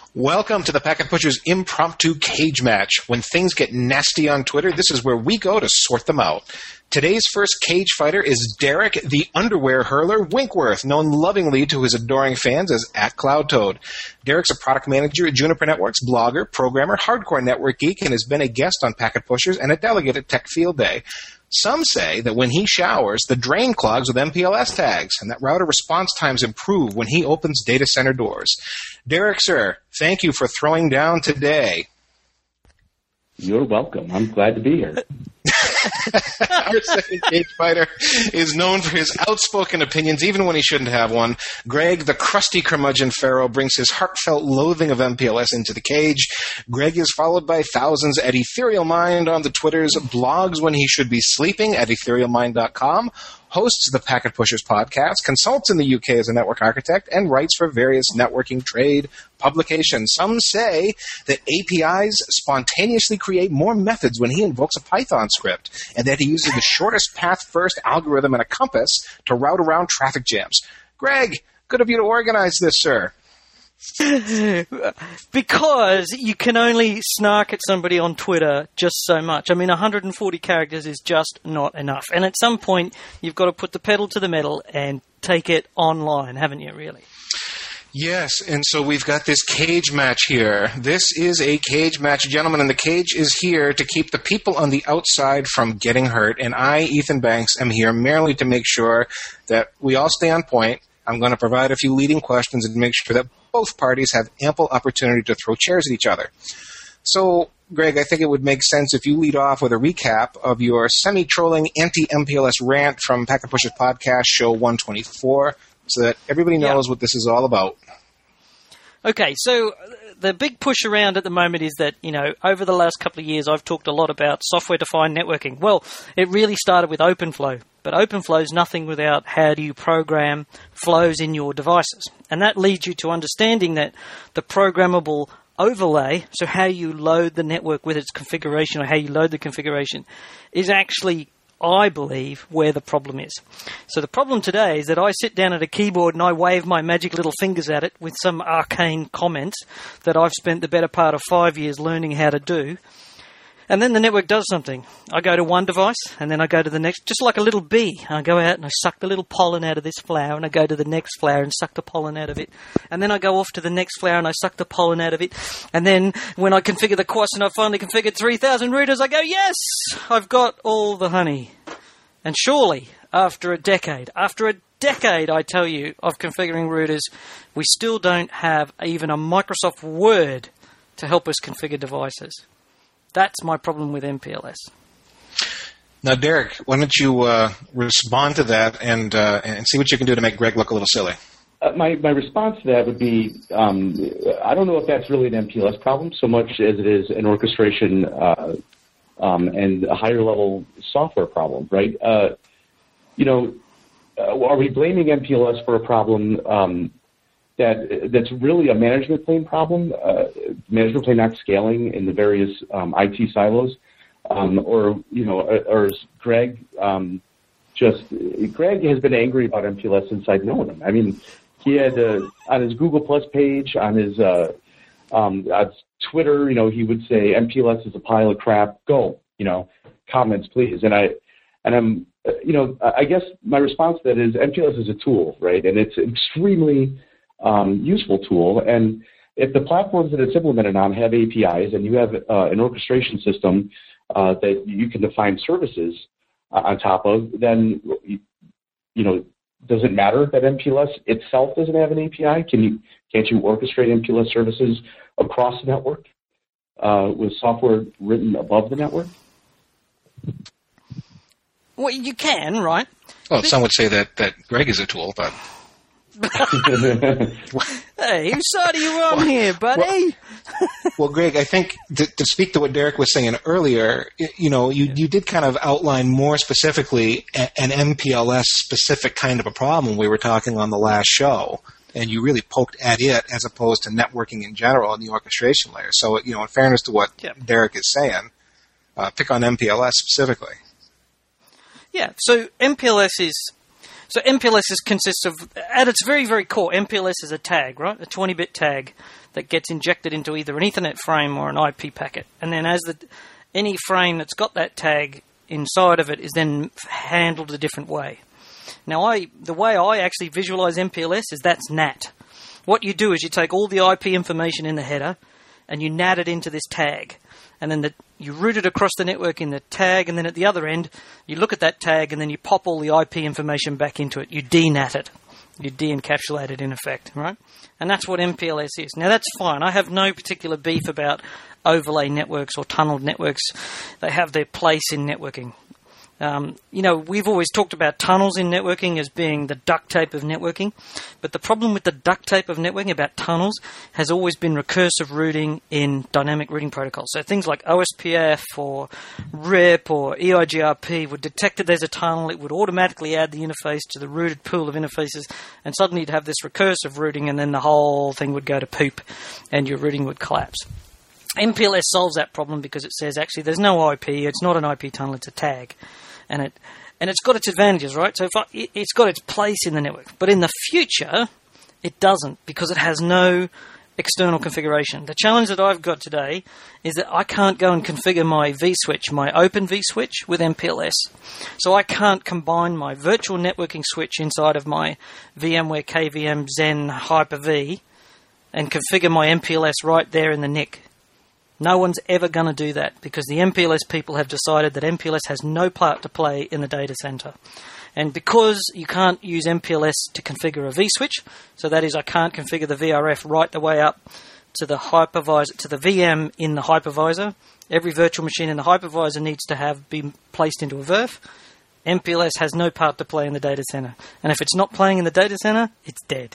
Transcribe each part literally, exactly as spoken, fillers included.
Welcome to the Packet Pushers Impromptu Cage Match. When things get nasty on Twitter, this is where we go to sort them out. Today's first cage fighter is Derek, the underwear hurler Winkworth, known lovingly to his adoring fans as at CloudToad. Derek's a product manager at Juniper Networks, blogger, programmer, hardcore network geek, and has been a guest on Packet Pushers and a delegate at Tech Field Day. Some say that when he showers, the drain clogs with M P L S tags, and that router response times improve when he opens data center doors. Derek, sir, thank you for throwing down today. You're welcome. I'm glad to be here. Our second cage fighter is known for his outspoken opinions, even when he shouldn't have one. Greg, the crusty curmudgeon pharaoh, brings his heartfelt loathing of M P L S into the cage. Greg is followed by thousands at Ethereal Mind on the Twitters, blogs when he should be sleeping at ethereal mind dot com, hosts the Packet Pushers podcast, consults in the U K as a network architect, and writes for various networking trade publications. Some say that A P Is spontaneously create more methods when he invokes a Python script, and that he uses the shortest path first algorithm and a compass to route around traffic jams. Greg, good of you to organize this, sir. Because you can only snark at somebody on Twitter just so much. I mean, one hundred forty characters is just not enough. And at some point, you've got to put the pedal to the metal and take it online, haven't you, really? Yes, and so we've got this cage match here. This is a cage match, gentlemen, and the cage is here to keep the people on the outside from getting hurt. And I, Ethan Banks, am here merely to make sure that we all stay on point. I'm going to provide a few leading questions and make sure that both parties have ample opportunity to throw chairs at each other. So, Greg, I think it would make sense if you lead off with a recap of your semi-trolling anti-M P L S rant from Packet Pushers Podcast, show one twenty-four, so that everybody knows yeah. what this is all about. Okay, so the big push around at the moment is that, you know, over the last couple of years I've talked a lot about software-defined networking. Well, it really started with OpenFlow, but OpenFlow is nothing without how do you program flows in your devices. And that leads you to understanding that the programmable overlay, so how you load the network with its configuration or how you load the configuration, is actually, I believe, where the problem is. So the problem today is that I sit down at a keyboard and I wave my magic little fingers at it with some arcane comments that I've spent the better part of five years learning how to do. And then the network does something. I go to one device, and then I go to the next, just like a little bee. I go out and I suck the little pollen out of this flower, and I go to the next flower and suck the pollen out of it. And then I go off to the next flower and I suck the pollen out of it. And then when I configure the Quas and I've finally configured three thousand routers, I go, yes, I've got all the honey. And surely, after a decade, after a decade, I tell you, of configuring routers, we still don't have even a Microsoft Word to help us configure devices. That's my problem with M P L S. Now, Derek, why don't you uh, respond to that and uh, and see what you can do to make Greg look a little silly? Uh, my, my response to that would be, um, I don't know if that's really an M P L S problem so much as it is an orchestration uh, um, and a higher-level software problem, right? Uh, you know, uh, are we blaming M P L S for a problem um, that that's really a management plane problem, uh, management plane not scaling in the various um, I T silos, um, or, you know, or, or is Greg um, just, Greg has been angry about M P L S since I've known him. I mean, he had, uh, on his Google Plus page, on his uh, um, on Twitter, you know, he would say, M P L S is a pile of crap, go, you know, comments, please. And I, and I'm, you know, I guess my response to that is M P L S is a tool, right? And it's extremely Um, useful tool, and if the platforms that it's implemented on have A P Is and you have uh, an orchestration system uh, that you can define services uh, on top of, then, you know, does it matter that M P L S itself doesn't have an A P I? Can you, can't you orchestrate M P L S services across the network uh, with software written above the network? Well, you can, right? Well, some would say that, that Greg is a tool, but... Hey, whose side are you on well, here, buddy? Well, well, Greg, I think to, to speak to what Derek was saying earlier, you know, you, you did kind of outline more specifically an M P L S-specific kind of a problem we were talking on the last show, and you really poked at it as opposed to networking in general and the orchestration layer. So, you know, in fairness to what yeah. Derek is saying, uh, pick on M P L S specifically. Yeah, so M P L S is... So M P L S is, consists of, at its very, very core, M P L S is a tag, right? A twenty-bit tag that gets injected into either an Ethernet frame or an I P packet. And then as the any frame that's got that tag inside of it is then handled a different way. Now, I the way I actually visualize M P L S is that's N A T. What you do is you take all the I P information in the header and you N A T it into this tag. And then the, you route it across the network in the tag, and then at the other end, you look at that tag, and then you pop all the I P information back into it. You de-N A T it. You de-encapsulate it, in effect, right? And that's what M P L S is. Now, that's fine. I have no particular beef about overlay networks or tunneled networks. They have their place in networking. Um, you know, we've always talked about tunnels in networking as being the duct tape of networking, but the problem with the duct tape of networking about tunnels has always been recursive routing in dynamic routing protocols. So things like O S P F or R I P or E I G R P would detect that there's a tunnel, it would automatically add the interface to the routed pool of interfaces, and suddenly you'd have this recursive routing, and then the whole thing would go to poop and your routing would collapse. M P L S solves that problem because it says, actually, there's no I P, it's not an I P tunnel, it's a tag. And it and it's got its advantages, right? So if I, it, it's got its place in the network. But in the future, it doesn't, because it has no external configuration. The challenge that I've got today is that I can't go and configure my vSwitch, my open vSwitch, with M P L S. So I can't combine my virtual networking switch inside of my VMware K V M Xen Hyper-V and configure my M P L S right there in the N I C. No one's ever going to do that, because the M P L S people have decided that M P L S has no part to play in the data center. And because you can't use M P L S to configure a vSwitch, so that is, I can't configure the V R F right the way up to the hypervisor, to the V M in the hypervisor. Every virtual machine in the hypervisor needs to have been placed into a V R F. M P L S has no part to play in the data center. And if it's not playing in the data center, it's dead.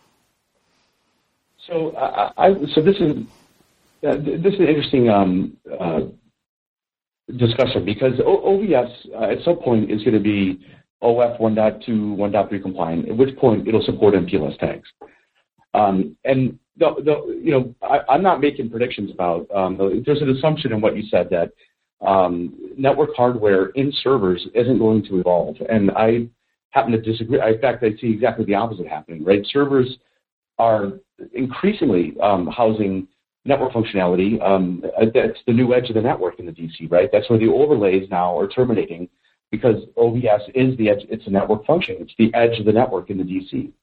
So, uh, I, so this is... Uh, this is an interesting um, uh, discussion, because o- O V S uh, at some point is going to be O F one point two, one point three compliant, at which point it'll support M P L S tags. Um, and the, the, you know, I, I'm not making predictions about. Um, the, there's an assumption in what you said that um, network hardware in servers isn't going to evolve, and I happen to disagree. In fact, I see exactly the opposite happening. Right, servers are increasingly um, housing network functionality. Um, that's the new edge of the network in the D C, right? That's where the overlays now are terminating, because O V S is the edge. It's a network function. It's the edge of the network in the D C.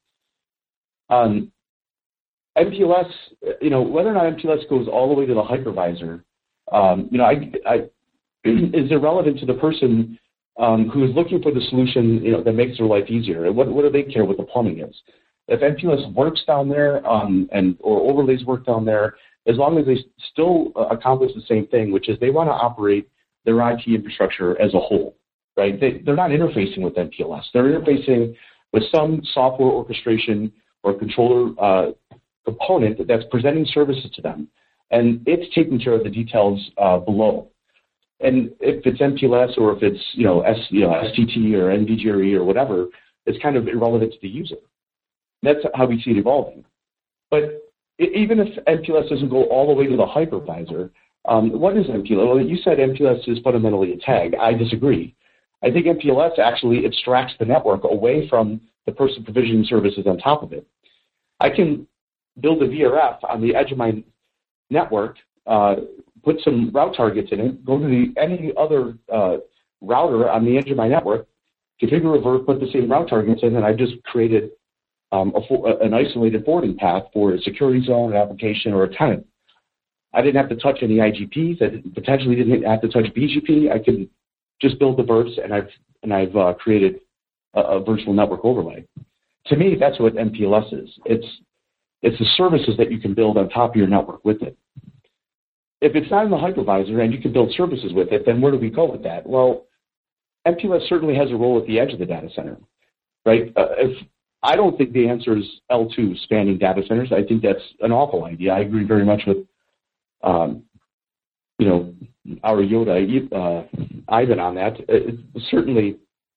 Um, M P L S, you know, whether or not M P L S goes all the way to the hypervisor, um, you know, I, I, is irrelevant to the person um, who is looking for the solution, you know, that makes their life easier. What, what do they care what the plumbing is? If M P L S works down there um, and or overlays work down there, as long as they still uh, accomplish the same thing, which is they want to operate their I T infrastructure as a whole, right? They, they're not interfacing with M P L S. They're interfacing with some software orchestration or controller uh, component that's presenting services to them, and it's taking care of the details uh, below. And if it's M P L S or if it's you know, S, you know S T T or N V G R E or whatever, it's kind of irrelevant to the user. That's how we see it evolving. But even if M P L S doesn't go all the way to the hypervisor, um, what is M P L S? Well, you said M P L S is fundamentally a tag. I disagree. I think M P L S actually abstracts the network away from the person provisioning services on top of it. I can build a V R F on the edge of my network, uh, put some route targets in it, go to the, any other uh, router on the edge of my network, configure a V R F, put the same route targets in, and I just created Um, a, an isolated forwarding path for a security zone, an application, or a tenant. I didn't have to touch any I G Ps. I potentially didn't have to touch B G P. I could just build the V R Fs, and I've and I've uh, created a, a virtual network overlay. To me, that's what M P L S is. It's it's the services that you can build on top of your network with it. If it's not in the hypervisor and you can build services with it, then where do we go with that? Well, M P L S certainly has a role at the edge of the data center, right? Uh, if I don't think the answer is L two, spanning data centers. I think that's an awful idea. I agree very much with, um, you know, our Yoda, uh, Ivan on that. It, it, certainly,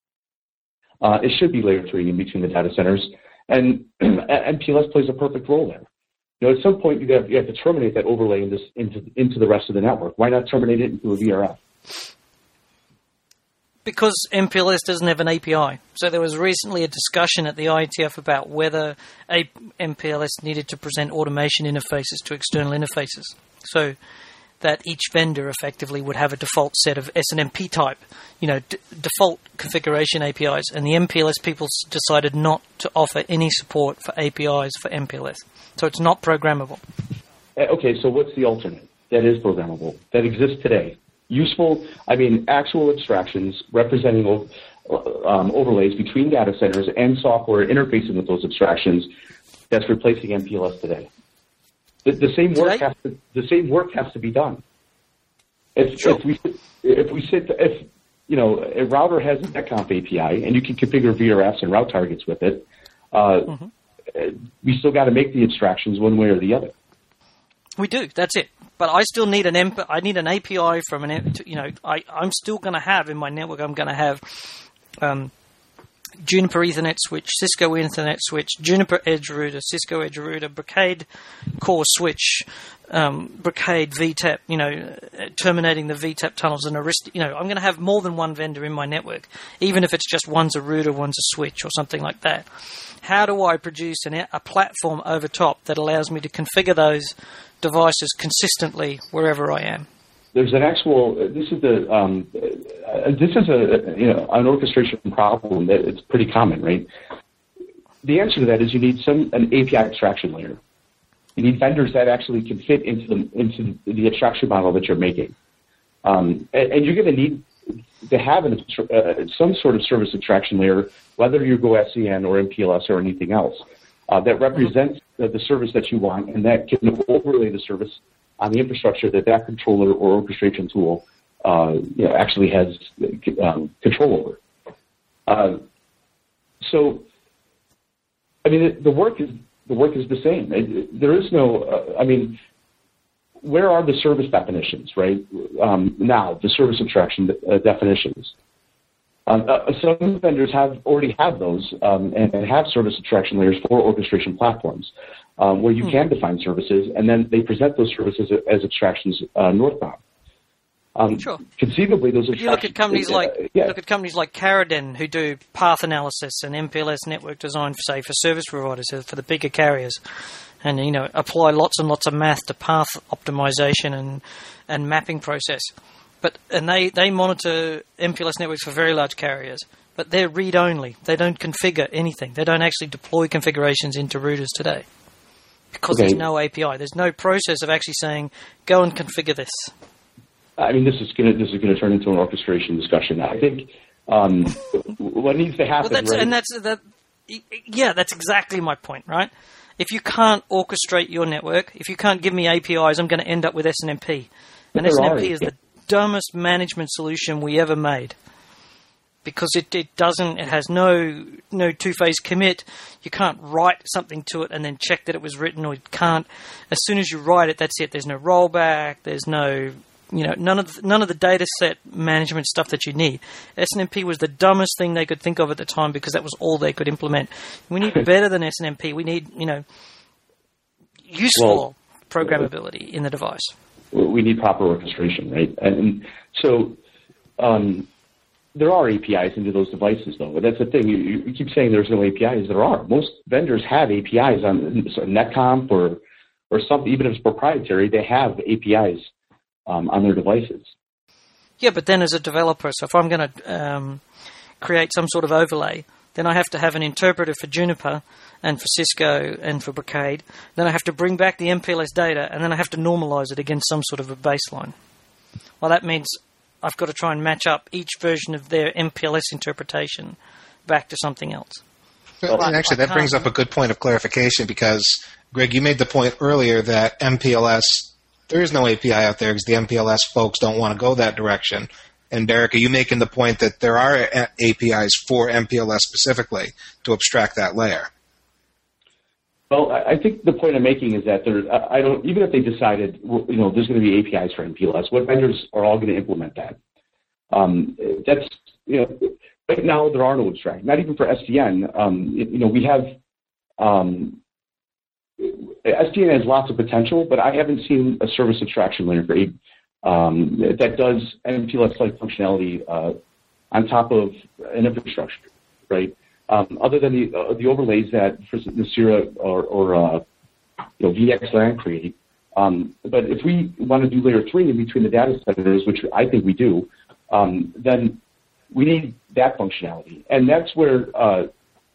uh, it should be layer three in between the data centers, and M P L S plays a perfect role there. You know, at some point you have you have to terminate that overlay in this, into into the rest of the network. Why not terminate it into a V R F? Because M P L S doesn't have an A P I. So there was recently a discussion at the I E T F about whether a M P L S needed to present automation interfaces to external interfaces. So that each vendor effectively would have a default set of S N M P type, you know, d- default configuration A P Is. And the M P L S people s- decided not to offer any support for A P Is for M P L S. So it's not programmable. Okay, so what's the alternate that is programmable, that exists today? Useful, I mean, actual abstractions representing um, overlays between data centers and software interfacing with those abstractions that's replacing M P L S today. The, the same work has to, the same work has to be done. If, sure. if we if we sit if you know a router has a netconf A P I and you can configure V R Fs and route targets with it, uh, mm-hmm. we still got to make the abstractions one way or the other. We do. That's it. But I still need an M P, I need an A P I from an, you know, I, I'm still going to have in my network, I'm going to have um, Juniper Ethernet switch, Cisco Ethernet switch, Juniper Edge router, Cisco Edge router, Brocade core switch, um, Brocade V TAP, you know, terminating the V TAP tunnels and Arista, you know, I'm going to have more than one vendor in my network, even if it's just one's a router, one's a switch or something like that. How do I produce an, a platform over top that allows me to configure those devices consistently wherever I am? There's an actual. This is the. Um, uh, this is a you know an orchestration problem that it's pretty common, right? The answer to that is you need some an A P I abstraction layer. You need vendors that actually can fit into the into the abstraction model that you're making, um, and, and you're going to need to have an, uh, some sort of service abstraction layer, whether you go S C N or M P L S or anything else, uh, that represents the, the service that you want and that can overlay the service on the infrastructure that that controller or orchestration tool uh, you know, actually has um, control over. Uh, so, I mean, the, the work is the work is the same. It, there is no. Uh, I mean, where are the service definitions, right? Um, now, the service abstraction uh, definitions. Um, uh, some vendors have already have those um, and, and have service abstraction layers for orchestration platforms um, where you can define services, and then they present those services as abstractions uh, northbound. Um, sure. Conceivably, those abstractions. You look at companies uh, like yeah. look at companies like Caraden who do path analysis and M P L S network design, for, say, for service providers, for the bigger carriers, and you know apply lots and lots of math to path optimization and and mapping process. But and they, they monitor M P L S networks for very large carriers, but they're read-only. They don't configure anything. They don't actually deploy configurations into routers today because okay. there's no A P I. There's no process of actually saying, go and configure this. I mean, this is going to this is going to turn into an orchestration discussion. I think um, what needs to happen. Well, that's, right? And that's that. Yeah, that's exactly my point, right? If you can't orchestrate your network, if you can't give me A P Is, I'm going to end up with S N M P, and S N M P is the dumbest management solution we ever made, because it, it doesn't it has no no two-phase commit. You can't write something to it and then check that it was written, or you can't as soon as you write it, that's it. There's no rollback, there's no you know none of the, none of the data set management stuff that you need. S N M P was the dumbest thing they could think of at the time because that was all they could implement. We need better than S N M P. We need you know useful well, programmability in the device. We need proper orchestration, right? And so um, there are A P Is into those devices, though. But that's the thing. You, you keep saying there's no A P Is. There are. Most vendors have A P Is on NetConf or or something. Even if it's proprietary, they have A P Is um, on their devices. Yeah, but then as a developer, so if I'm going to um, create some sort of overlay, then I have to have an interpreter for Juniper and for Cisco and for Brocade. Then I have to bring back the M P L S data, and then I have to normalize it against some sort of a baseline. Well, that means I've got to try and match up each version of their M P L S interpretation back to something else. Well, and actually, that brings up a good point of clarification because, Greg, you made the point earlier that M P L S, there is no A P I out there because the M P L S folks don't want to go that direction. And Derek, are you making the point that there are A P Is for M P L S specifically to abstract that layer? Well, I think the point I'm making is that there, I don't, even if they decided, you know, there's going to be A P Is for M P L S, what vendors are all going to implement that? Um, that's, you know, right now there are no abstract, not even for S D N. Um, you know, we have, um, S D N has lots of potential, but I haven't seen a service abstraction layer for um, that does M P L S-like functionality uh, on top of an infrastructure, right? Um, other than the uh, the overlays that for Nicira or, or uh, you know, V X LAN create. Um, but if we want to do layer three in between the data centers, which I think we do, um, then we need that functionality. And that's where, uh,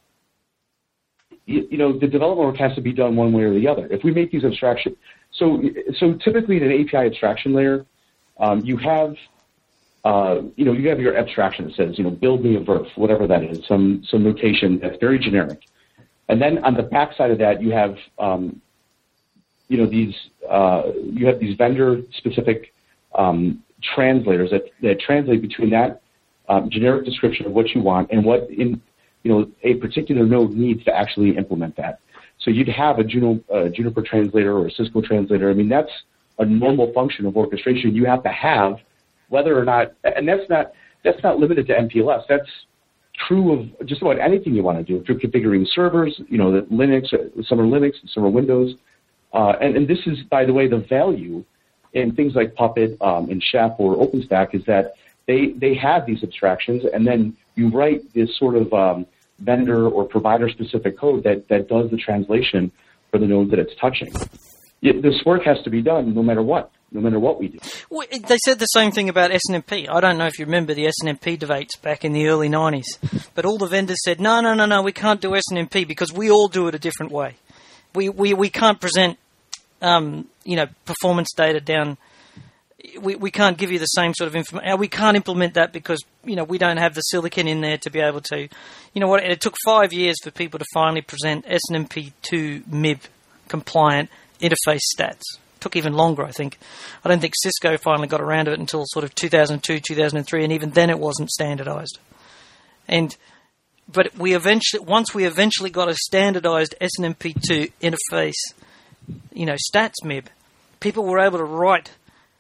you, you know, the development work has to be done one way or the other. If we make these abstractions, so, so typically in an A P I abstraction layer, um, you have, uh, you know, you have your abstraction that says, you know, build me a V E R F, whatever that is, some, some notation that's very generic. And then on the back side of that, you have, um, you know, these, uh, you have these vendor-specific um, translators that, that translate between that um, generic description of what you want and what, in, you know, a particular node needs to actually implement that. So you'd have a Juno, uh, Juniper translator or a Cisco translator. I mean, that's a normal function of orchestration you have to have, whether or not, and that's not that's not limited to M P L S. That's true of just about anything you want to do. If you're configuring servers, you know, that Linux, some are Linux, some are Windows. Uh, and, and this is, by the way, the value in things like Puppet um, and Chef or OpenStack is that they, they have these abstractions, and then you write this sort of um, vendor or provider-specific code that, that does the translation for the node that it's touching. It, this work has to be done no matter what, no matter what we do. Well, they said the same thing about S N M P. I don't know if you remember the S N M P debates back in the early nineties, but all the vendors said, no, no, no, no, we can't do S N M P because we all do it a different way. We we, we can't present, um, you know, performance data down. We we can't give you the same sort of information. We can't implement that because, you know, we don't have the silicon in there to be able to. You know what? It took five years for people to finally present S N M P two M I B compliant interface stats. It took even longer, I think. I don't think Cisco finally got around to it until sort of two thousand two, two thousand three, and even then it wasn't standardized. And but we eventually, once we eventually got a standardized S N M P two interface, you know, stats M I B, people were able to write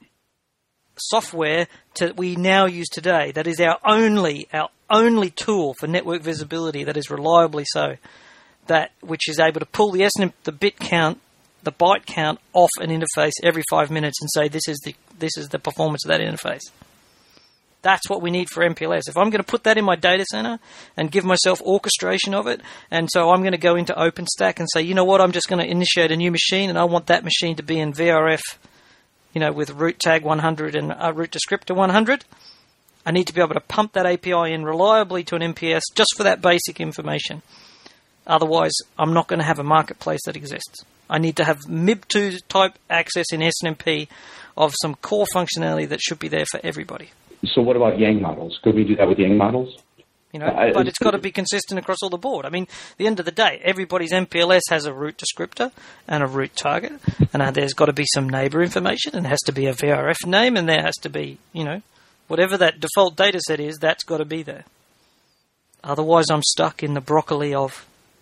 software to, we now use today. That is our only our only tool for network visibility that is reliably so. That which is able to pull the S N M P, the bit count, the byte count off an interface every five minutes and say this is the this is the performance of that interface. That's what we need for M P L S. If I'm going to put that in my data center and give myself orchestration of it, and so I'm going to go into OpenStack and say, you know what, I'm just going to initiate a new machine and I want that machine to be in V R F, you know, with root tag one hundred and uh, root descriptor one hundred. I need to be able to pump that A P I in reliably to an M P S just for that basic information. Otherwise, I'm not going to have a marketplace that exists. I need to have M I B two type access in S N M P of some core functionality that should be there for everybody. So what about Yang models? Could we do that with Yang models? You know, I, but it's got to be consistent across all the board. I mean, at the end of the day, everybody's M P L S has a root descriptor and a root target, and uh, there's got to be some neighbor information, and it has to be a V R F name, and there has to be, you know, whatever that default data set is, that's got to be there. Otherwise, I'm stuck in the broccoli of...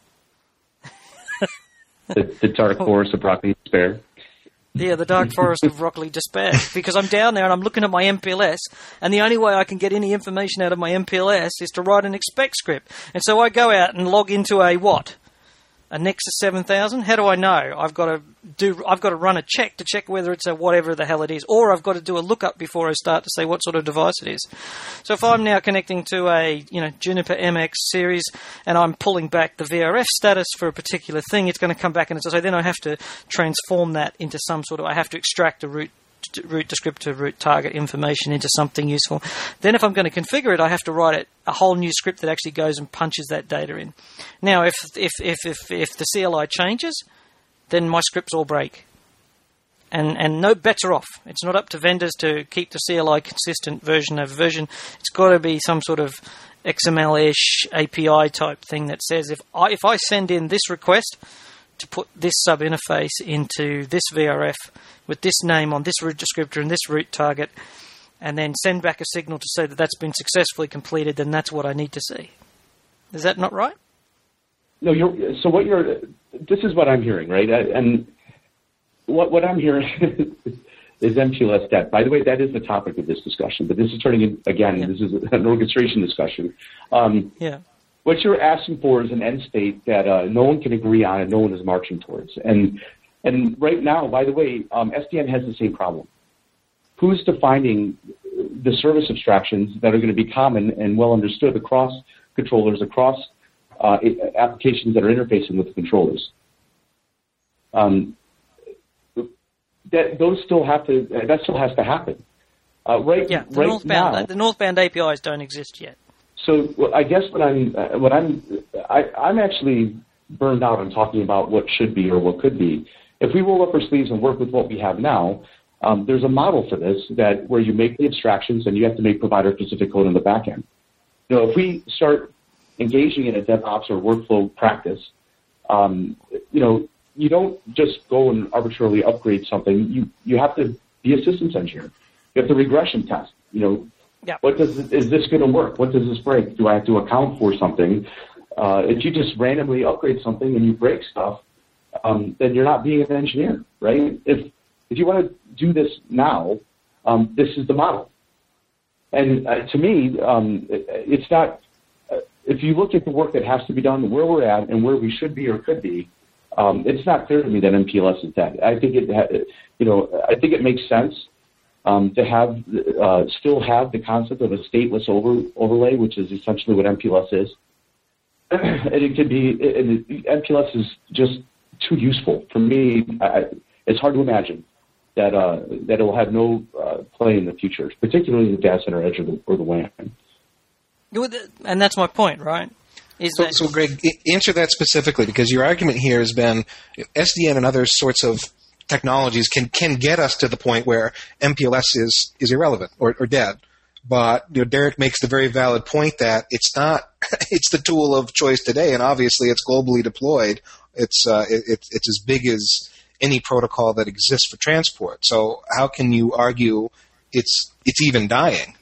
the, the dark forest of broccoli despair. Yeah, the dark forest of broccoli despair. Because I'm down there and I'm looking at my M P L S, and the only way I can get any information out of my M P L S is to write an expect script. And so I go out and log into a what? A Nexus seven thousand? How do I know? I've got to do. I've got to run a check to check whether it's a whatever the hell it is, or I've got to do a lookup before I start to say what sort of device it is. So if I'm now connecting to a you know Juniper M X series and I'm pulling back the V R F status for a particular thing, it's going to come back and so then I have to transform that into some sort of. I have to extract a root. root descriptor, root target information into something useful. Then if I'm going to configure it, I have to write it, a whole new script that actually goes and punches that data in. Now, if if if if, if the C L I changes, then my scripts all break. And and no better off. It's not up to vendors to keep the C L I consistent version over version. It's got to be some sort of X M L-ish A P I type thing that says if I if I send in this request to put this sub interface into this V R F with this name on this root descriptor and this root target, and then send back a signal to say that that's been successfully completed, then that's what I need to see. Is that not right? No, you're, so what you're, this is what I'm hearing, right? And what what I'm hearing is M P L S stat. By the way, that is the topic of this discussion, but this is turning in, again, yeah. This is an orchestration discussion. Um, yeah. What you're asking for is an end state that uh, no one can agree on and no one is marching towards. And and right now, by the way, um, S D N has the same problem. Who's defining the service abstractions that are going to be common and well understood across controllers, across uh, applications that are interfacing with the controllers. Um, that those still have to. That still has to happen. Uh, right. Yeah. The right northbound. now, The northbound A P Is don't exist yet. So well, I guess what I'm uh, what I'm I, I'm actually burned out on talking about what should be or what could be. If we roll up our sleeves and work with what we have now, um, there's a model for this that where you make the abstractions and you have to make provider-specific code on the back end. You know, if we start engaging in a DevOps or workflow practice, um, you know, you don't just go and arbitrarily upgrade something. You you have to be a systems engineer. You have to regression test. You know, yeah. what does is this going to work? What does this break? Do I have to account for something? Uh, if you just randomly upgrade something and you break stuff, um, then you're not being an engineer, right? If if you want to do this now, um, this is the model. And uh, to me, um, it, it's not. Uh, if you look at the work that has to be done, where we're at, and where we should be or could be, um, it's not clear to me that M P L S is dead. I think it, ha- you know, I think it makes sense um, to have uh, still have the concept of a stateless over, overlay, which is essentially what M P L S is. And it could be, and M P L S is just too useful for me. I, it's hard to imagine that uh, that it will have no uh, play in the future, particularly in the data center edge or the, or the W A N. And that's my point, right? Is so, that so, Greg, answer that specifically, because your argument here has been S D N and other sorts of technologies can, can get us to the point where M P L S is, is irrelevant or, or dead. But you know, Derek makes the very valid point that it's not it's the tool of choice today, and obviously it's globally deployed. It's uh, it, it's as big as any protocol that exists for transport. So how can you argue it's it's even dying?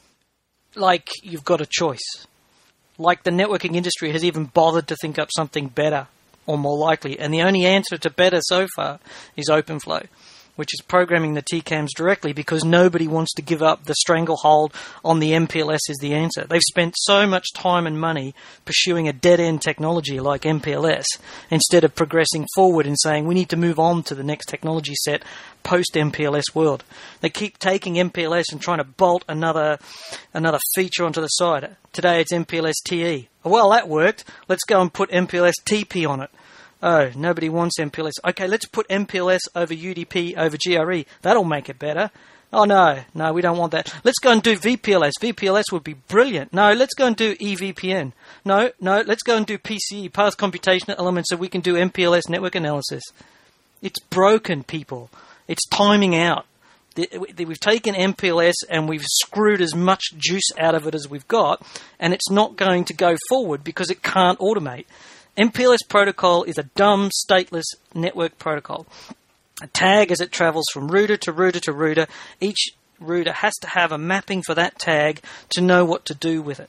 Like you've got a choice. Like the networking industry has even bothered to think up something better or more likely. And the only answer to better so far is OpenFlow, which is programming the T CAMs directly because nobody wants to give up the stranglehold on the M P L S is the answer. They've spent so much time and money pursuing a dead-end technology like M P L S instead of progressing forward and saying we need to move on to the next technology set post-M P L S world. They keep taking M P L S and trying to bolt another another feature onto the side. Today it's M P L S T E. Well, that worked. Let's go and put M P L S T P on it. Oh, nobody wants M P L S. Okay, let's put M P L S over U D P over G R E. That'll make it better. Oh, no, no, we don't want that. Let's go and do V P L S. V P L S would be brilliant. No, let's go and do E V P N. No, no, let's go and do P C E, Path Computational Elements, so we can do M P L S network analysis. It's broken, people. It's timing out. We've taken M P L S and we've screwed as much juice out of it as we've got, and it's not going to go forward because it can't automate. M P L S protocol is a dumb, stateless network protocol. A tag as it travels from router to router to router. Each router has to have a mapping for that tag to know what to do with it.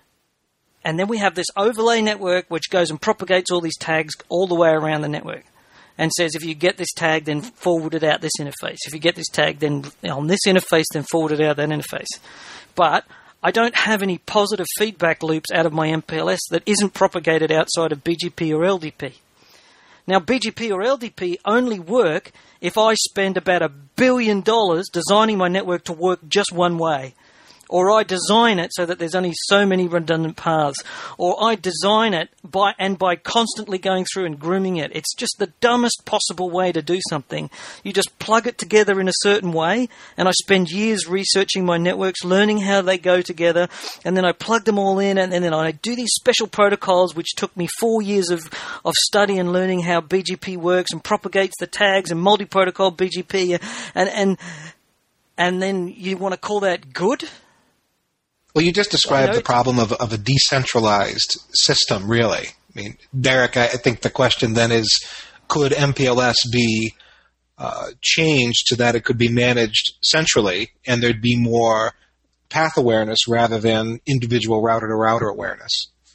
And then we have this overlay network which goes and propagates all these tags all the way around the network and says if you get this tag, then forward it out this interface. If you get this tag, then on this interface, then forward it out that interface. But I don't have any positive feedback loops out of my M P L S that isn't propagated outside of B G P or L D P. Now, B G P or L D P only work if I spend about a billion dollars designing my network to work just one way. Or I design it so that there's only so many redundant paths. Or I design it by and by constantly going through and grooming it. It's just the dumbest possible way to do something. You just plug it together in a certain way, and I spend years researching my networks, learning how they go together, and then I plug them all in, and, and then I do these special protocols, which took me four years of, of study and learning how B G P works and propagates the tags and multi-protocol B G P, and and and then you want to call that good? Well, you just described the problem of, of a decentralized system, really. I mean, Derek, I, I think the question then is, could M P L S be uh, changed so that it could be managed centrally and there'd be more path awareness rather than individual router-to-router awareness?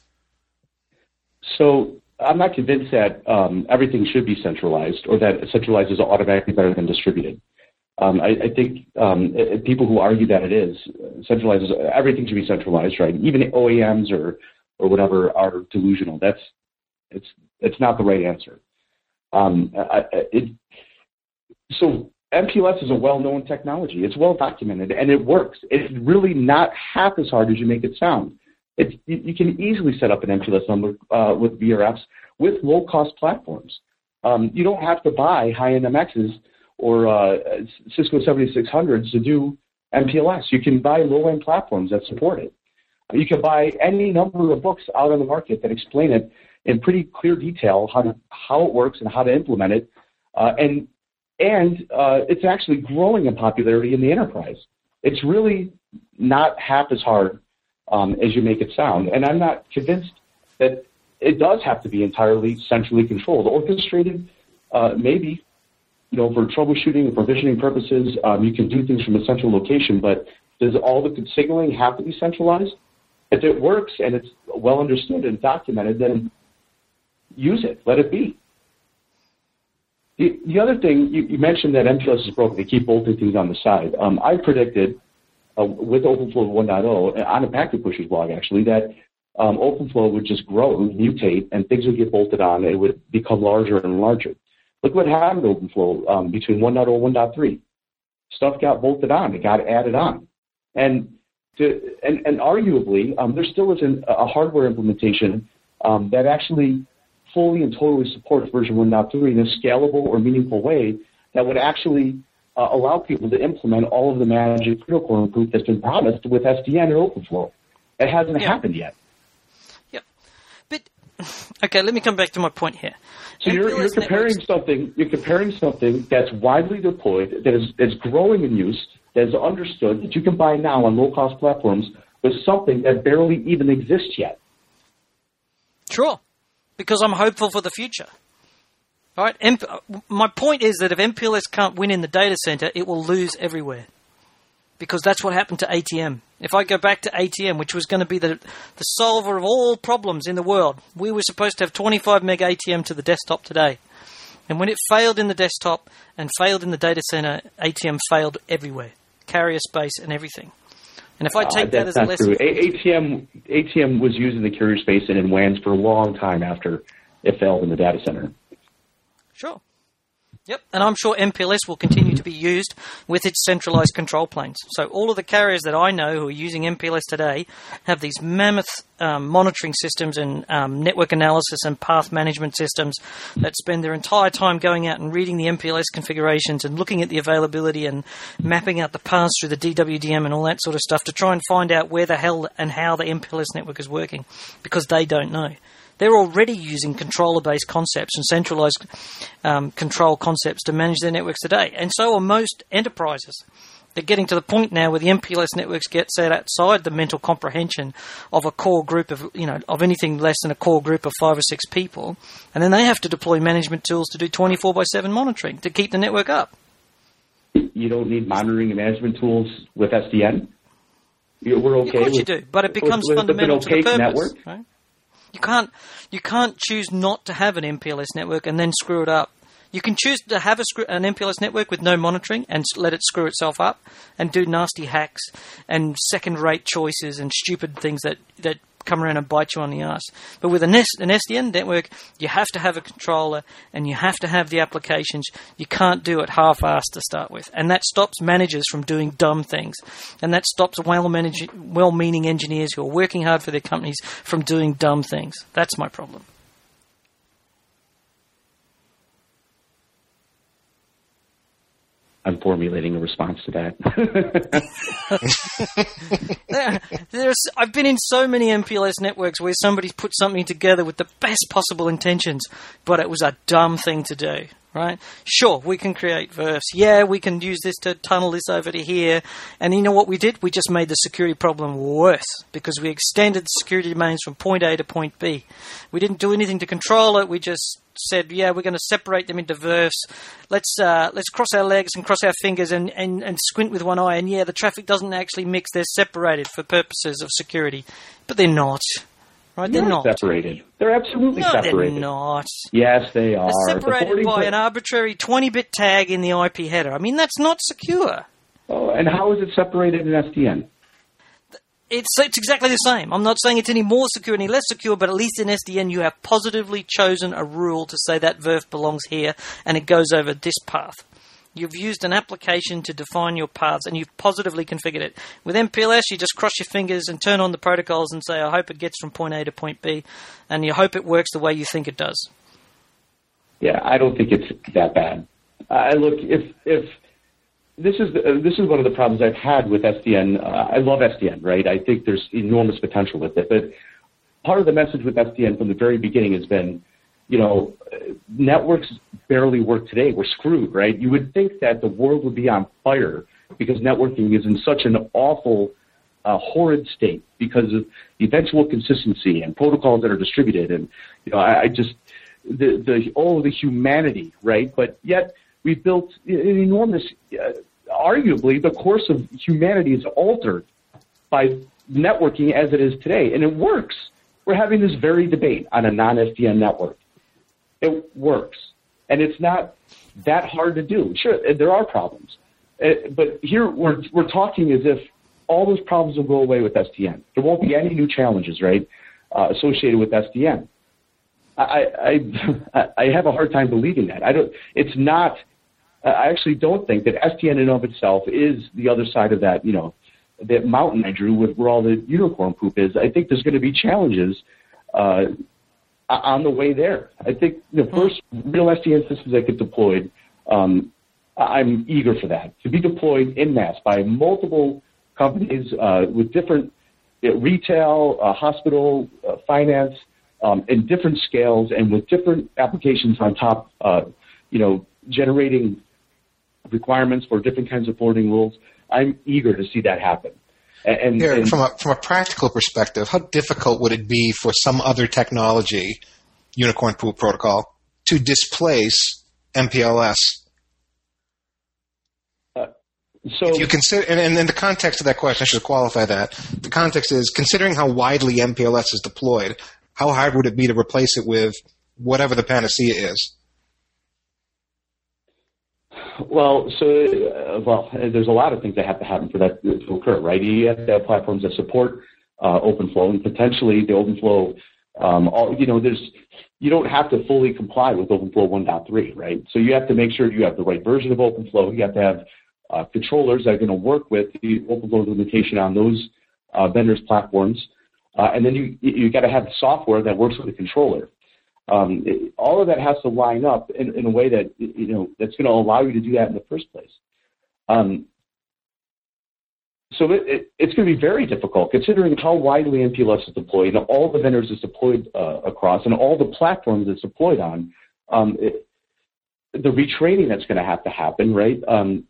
So I'm not convinced that um, everything should be centralized or that centralized is automatically better than distributed. Um, I, I think um, it, people who argue that it is centralized, everything should be centralized, right? Even O E Ms or or whatever are delusional. That's it's it's not the right answer. Um, I, it, so M P L S is a well-known technology. It's well documented, and it works. It's really not half as hard as you make it sound. It's, you, you can easily set up an M P L S number uh, with V R Fs with low-cost platforms. Um, you don't have to buy high-end M Xs or uh, Cisco seventy-six hundreds to do M P L S. You can buy low-end platforms that support it. You can buy any number of books out on the market that explain it in pretty clear detail how to, how it works and how to implement it. Uh, and and uh, it's actually growing in popularity in the enterprise. It's really not half as hard um, as you make it sound. And I'm not convinced that it does have to be entirely centrally controlled. Orchestrated, uh, maybe, you know, for troubleshooting and provisioning purposes, um, you can do things from a central location, but does all the signaling have to be centralized? If it works and it's well understood and documented, then use it. Let it be. The, the other thing, you, you mentioned that M P L S is broken. They keep bolting things on the side. Um, I predicted uh, with OpenFlow one point oh, on a Packet Pushers blog actually, that um, OpenFlow would just grow, mutate, and things would get bolted on. It would become larger and larger. Look what happened to OpenFlow um, between one point oh and one point three. Stuff got bolted on. It got added on. And to, and, and arguably, um, there still isn't a hardware implementation um, that actually fully and totally supports version one point three in a scalable or meaningful way that would actually uh, allow people to implement all of the magic critical group that's been promised with S D N and OpenFlow. It hasn't yeah. happened yet. Yep. But, okay, let me come back to my point here. So you're, you're comparing networks. something. You're comparing something that's widely deployed, that is that's growing in use, that is understood, that you can buy now on low-cost platforms, with something that barely even exists yet. Sure, because I'm hopeful for the future. All right. M- my point is that if M P L S can't win in the data center, it will lose everywhere. Because that's what happened to A T M. If I go back to A T M, which was going to be the, the solver of all problems in the world, we were supposed to have twenty-five meg A T M to the desktop today. And when it failed in the desktop and failed in the data center, A T M failed everywhere. Carrier space and everything. And if I take uh, that as a lesson... A- ATM, A T M was used in the carrier space and in W A Ns for a long time after it failed in the data center. Sure. Yep, and I'm sure M P L S will continue to be used with its centralized control planes. So all of the carriers that I know who are using M P L S today have these mammoth um, monitoring systems and um, network analysis and path management systems that spend their entire time going out and reading the M P L S configurations and looking at the availability and mapping out the paths through the D W D M and all that sort of stuff to try and find out where the hell and how the M P L S network is working, because they don't know. They're already using controller-based concepts and centralized um, control concepts to manage their networks today. And so are most enterprises. They're getting to the point now where the M P L S networks get set outside the mental comprehension of a core group of, you know, of anything less than a core group of five or six people. And then they have to deploy management tools to do twenty-four by seven monitoring to keep the network up. You don't need monitoring and management tools with S D N? We're okay. Of course with, you do, but it becomes with, fundamental with to the purpose. Network? Right? You can't you can't choose not to have an M P L S network and then screw it up. You can choose to have a screw, an M P L S network with no monitoring and let it screw itself up and do nasty hacks and second-rate choices and stupid things that, that come around and bite you on the ass. But with an, S, an S D N network, you have to have a controller and you have to have the applications. You can't do it half-assed to start with. And that stops managers from doing dumb things. And that stops well-managed, well-meaning engineers who are working hard for their companies from doing dumb things. That's my problem. I'm formulating a response to that. there, there's, I've been in so many M P L S networks where somebody's put something together with the best possible intentions, but it was a dumb thing to do, right? Sure, we can create V R Fs. Yeah, we can use this to tunnel this over to here. And you know what we did? We just made the security problem worse because we extended the security domains from point A to point B. We didn't do anything to control it. We just said, yeah, we're going to separate them into V R Fs. Let's uh, let's cross our legs and cross our fingers and, and, and squint with one eye. And yeah, the traffic doesn't actually mix. They're separated for purposes of security. But they're not. Right? They're, they're not. separated. They're absolutely no, separated. They're not. Yes, they are. They're separated the by an arbitrary twenty-bit tag in the I P header. I mean, that's not secure. Oh, and how is it separated in S D N? It's, it's exactly the same. I'm not saying it's any more secure, any less secure, but at least in S D N you have positively chosen a rule to say that V R F belongs here and it goes over this path. You've used an application to define your paths, and you've positively configured it. With M P L S, you just cross your fingers and turn on the protocols and say, I hope it gets from point A to point B, and you hope it works the way you think it does. Yeah, I don't think it's that bad. I look, if if this is the, this is one of the problems I've had with S D N. Uh, I love S D N, right? I think there's enormous potential with it, but part of the message with S D N from the very beginning has been, you know, networks barely work today. We're screwed, right? You would think that the world would be on fire because networking is in such an awful, uh, horrid state because of eventual consistency and protocols that are distributed. And, you know, I, I just, the, the, all of the humanity, right? But yet we've built an enormous, uh, arguably the course of humanity is altered by networking as it is today. And it works. We're having this very debate on a non-S D N network. It works, and it's not that hard to do. Sure, there are problems, uh, but here we're we're talking as if all those problems will go away with S D N. There won't be any new challenges, right, uh, associated with S D N. I, I I have a hard time believing that. I don't. It's not. I actually don't think that S D N in and of itself is the other side of that. You know, that mountain I drew with where all the unicorn poop is. I think there's going to be challenges. Uh, on the way there. I think the first real S D N systems that get deployed, um, I'm eager for that, to be deployed en masse by multiple companies uh, with different uh, retail, uh, hospital, uh, finance, um, in different scales and with different applications on top, uh, you know, generating requirements for different kinds of forwarding rules. I'm eager to see that happen. And, Here, and from a from a practical perspective, how difficult would it be for some other technology, Unicorn Pool Protocol, to displace M P L S? Uh, so, if you consider, and, and in the context of that question, I should qualify that. The context is considering how widely M P L S is deployed. How hard would it be to replace it with whatever the panacea is? Well, so uh, well, there's a lot of things that have to happen for that to occur, right? You have to have platforms that support uh, OpenFlow, and potentially the OpenFlow. Um, all, you know, there's you don't have to fully comply with OpenFlow one point three, right? So you have to make sure you have the right version of OpenFlow. You have to have uh, controllers that are going to work with the OpenFlow implementation on those uh, vendors' platforms, uh, and then you you got to have software that works with the controller. Um, it, all of that has to line up in, in a way that, you know, that's going to allow you to do that in the first place. Um, so it, it, it's going to be very difficult considering how widely M P L S is deployed and all the vendors it's deployed uh, across and all the platforms it's deployed on. Um, it, the retraining that's going to have to happen, right? Um,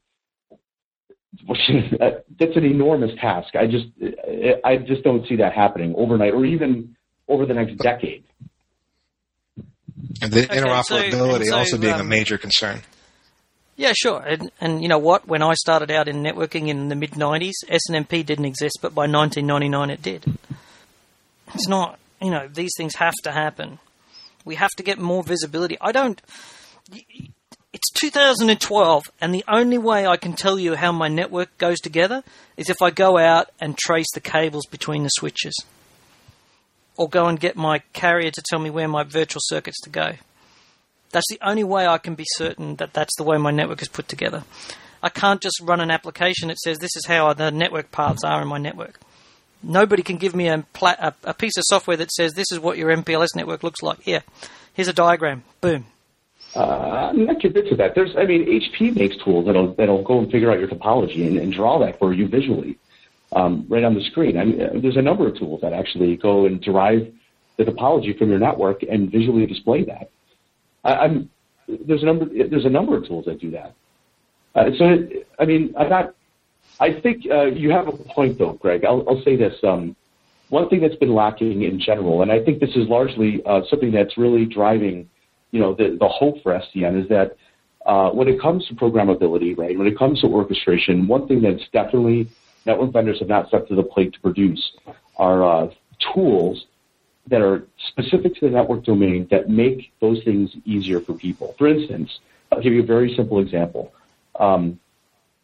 that's an enormous task. I just, I just don't see that happening overnight or even over the next decade. And the okay, interoperability so, so, also being um, a major concern. Yeah, sure. And, and you know what? When I started out in networking in the mid nineties, S N M P didn't exist, but by nineteen ninety-nine it did. It's not, you know, these things have to happen. We have to get more visibility. I don't... It's two thousand twelve, and the only way I can tell you how my network goes together is if I go out and trace the cables between the switches. Or go and get my carrier to tell me where my virtual circuit's to go. That's the only way I can be certain that that's the way my network is put together. I can't just run an application that says this is how the network paths are in my network. Nobody can give me a, pla- a, a piece of software that says this is what your M P L S network looks like. Here, here's a diagram. Boom. Uh, I'm not convinced of that. There's, I mean, H P makes tools that'll that'll go and figure out your topology and, and draw that for you visually. Um, right on the screen. I mean, there's a number of tools that actually go and derive the topology from your network and visually display that. I, I'm, there's a number. There's a number of tools that do that. Uh, so, it, I mean, I'm not. I think uh, you have a point, though, Greg. I'll, I'll say this. Um, one thing that's been lacking in general, and I think this is largely uh, something that's really driving, you know, the, the hope for S D N is that uh, when it comes to programmability, right, when it comes to orchestration, one thing that's definitely network vendors have not stepped to the plate to produce are uh, tools that are specific to the network domain that make those things easier for people. For instance, I'll give you a very simple example. Um,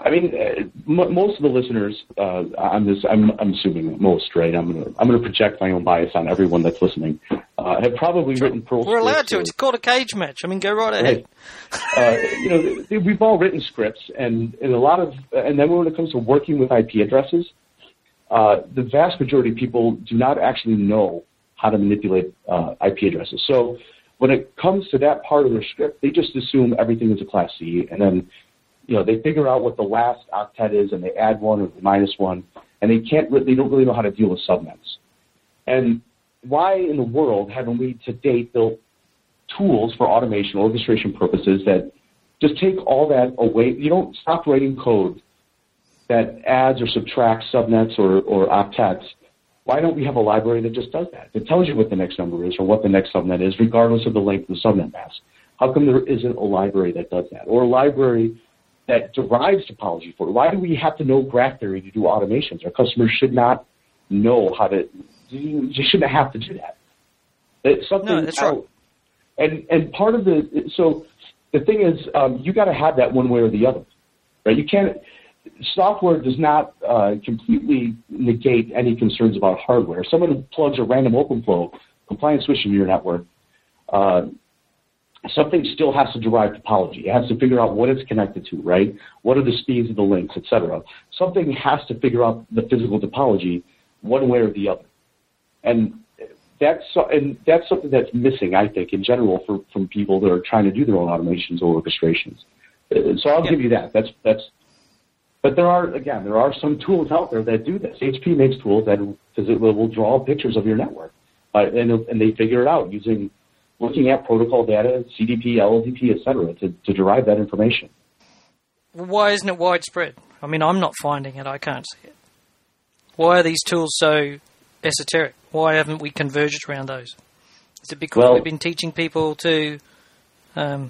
I mean, uh, m- most of the listeners, uh, I'm, just, I'm, I'm assuming most, right? I'm going to I'm going to project my own bias on everyone that's listening. Uh, have probably written Perl We're allowed scripts to. or, It's called a cage match. I mean, go right ahead. Right. uh, you know, we've all written scripts, and, and a lot of, and then when it comes to working with I P addresses, uh, the vast majority of people do not actually know how to manipulate uh, I P addresses. So when it comes to that part of their script, they just assume everything is a class C, and then you know, they figure out what the last octet is, and they add one or minus one, and they can't. Re- they don't really know how to deal with subnets. And why in the world haven't we to date built tools for automation, orchestration purposes that just take all that away? You don't stop writing code that adds or subtracts subnets or, or octets. Why don't we have a library that just does that? It tells you what the next number is or what the next subnet is, regardless of the length of the subnet mask. How come there isn't a library that does that, or a library that derives topology for it? Why do we have to know graph theory to do automations? Our customers should not know how to. You shouldn't have to do that. It's something. No, that's right. And and part of the so the thing is, um, you got to have that one way or the other, right? You can't. Software does not uh, completely negate any concerns about hardware. If someone plugs a random OpenFlow compliant switch into your network, uh, something still has to derive topology. It has to figure out what it's connected to, right? What are the speeds of the links, et cetera. Something has to figure out the physical topology one way or the other. And that's and that's something that's missing, I think, in general for, from people that are trying to do their own automations or orchestrations. So I'll yep. give you that. That's that's. But there are, again, there are some tools out there that do this. H P makes tools that will draw pictures of your network, uh, and, and they figure it out using looking at protocol data, C D P, L L D P, et cetera, to, to derive that information. Why isn't it widespread? I mean, I'm not finding it. I can't see it. Why are these tools so esoteric? Why haven't we converged around those? Is it because well, we've been teaching people to um,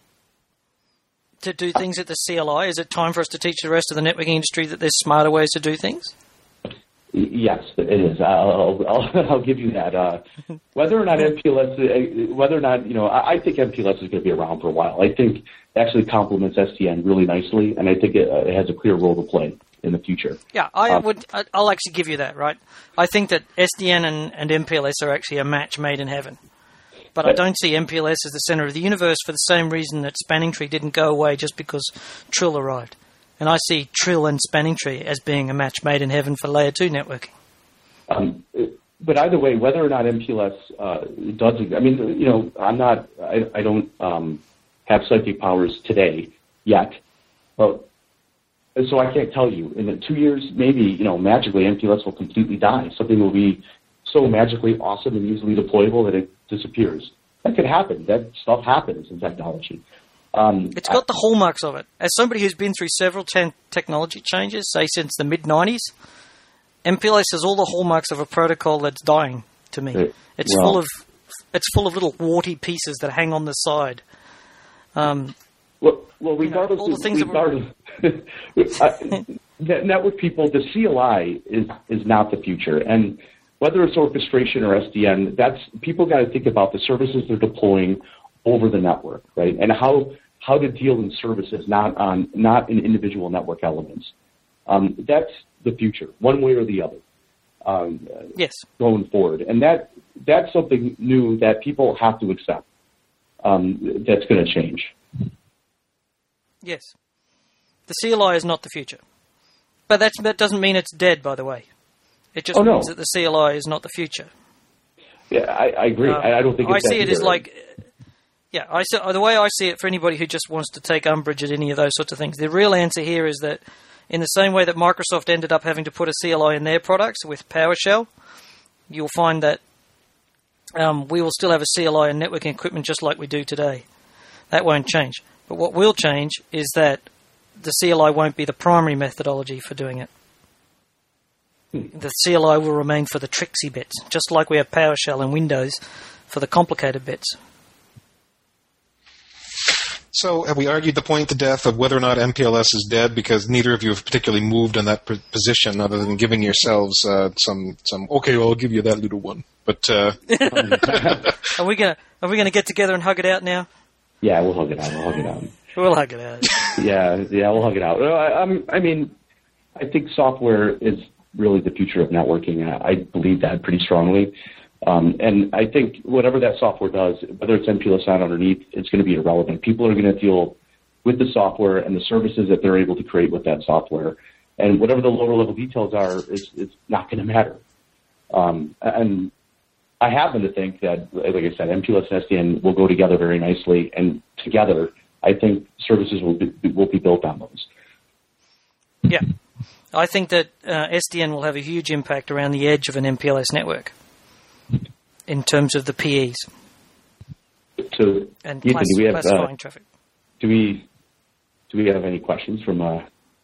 to do things at the C L I? Is it time for us to teach the rest of the networking industry that there's smarter ways to do things? Yes, it is. I'll, I'll, I'll give you that. Uh, whether or not M P L S, whether or not, you know, I, I think M P L S is going to be around for a while. I think it actually complements S D N really nicely, and I think it, uh, it has a clear role to play in the future. Yeah, I um, would. I'll actually give you that, right? I think that S D N and, and M P L S are actually a match made in heaven. But I don't see M P L S as the center of the universe for the same reason that Spanning Tree didn't go away just because Trill arrived. And I see Trill and Spanning Tree as being a match made in heaven for layer two networking. Um, but either way, whether or not M P L S uh, does, I mean, you know, I'm not, I, I don't um, have psychic powers today yet, but so I can't tell you. In the two years, maybe, you know, magically M P L S will completely die. Something will be so magically awesome and easily deployable that it disappears. That could happen. That stuff happens in technology. Um, it's got I, the hallmarks of it. As somebody who's been through several ten technology changes, say since the mid nineties, M P L S has all the hallmarks of a protocol that's dying to me. It, it's well, full of it's full of little warty pieces that hang on the side. Um, well, well, regardless, you know, all the things regardless, that uh, network people, the C L I is is not the future, and whether it's orchestration or S D N, that's people got to think about the services they're deploying over the network, right? And how how to deal in services, not on not in individual network elements. Um, that's the future, one way or the other. Um, yes. Going forward, and that that's something new that people have to accept. Um, that's going to change. Yes. The C L I is not the future, but that's, that doesn't mean it's dead. By the way, it just oh, means no. that the C L I is not the future. Yeah, I, I agree. Um, I, I don't think it's I see that it either. as like. Yeah, I see, the way I see it, for anybody who just wants to take umbrage at any of those sorts of things, the real answer here is that in the same way that Microsoft ended up having to put a C L I in their products with PowerShell, you'll find that um, we will still have a C L I in networking equipment just like we do today. That won't change. But what will change is that the C L I won't be the primary methodology for doing it. The C L I will remain for the tricksy bits, just like we have PowerShell in Windows for the complicated bits. So have we argued the point to death of whether or not M P L S is dead, because neither of you have particularly moved on that position other than giving yourselves uh, some, some, okay, well, I'll give you that little one. But uh, are we gonna are we gonna get together and hug it out now? Yeah, we'll hug it out. We'll hug it out. We'll hug it out. Yeah, yeah, we'll hug it out. I, I'm, I mean, I think software is really the future of networking. I, I believe that pretty strongly. Um, and I think whatever that software does, whether it's M P L S on underneath, it's going to be irrelevant. People are going to deal with the software and the services that they're able to create with that software. And whatever the lower level details are, it's, it's not going to matter. Um, and I happen to think that, like I said, M P L S and S D N will go together very nicely. And together, I think services will be, will be built on those. Yeah. I think that uh, S D N will have a huge impact around the edge of an M P L S network in terms of the P Es so, and Ethan, class, do we have, classifying uh, traffic. Do we do we have any questions from? Uh,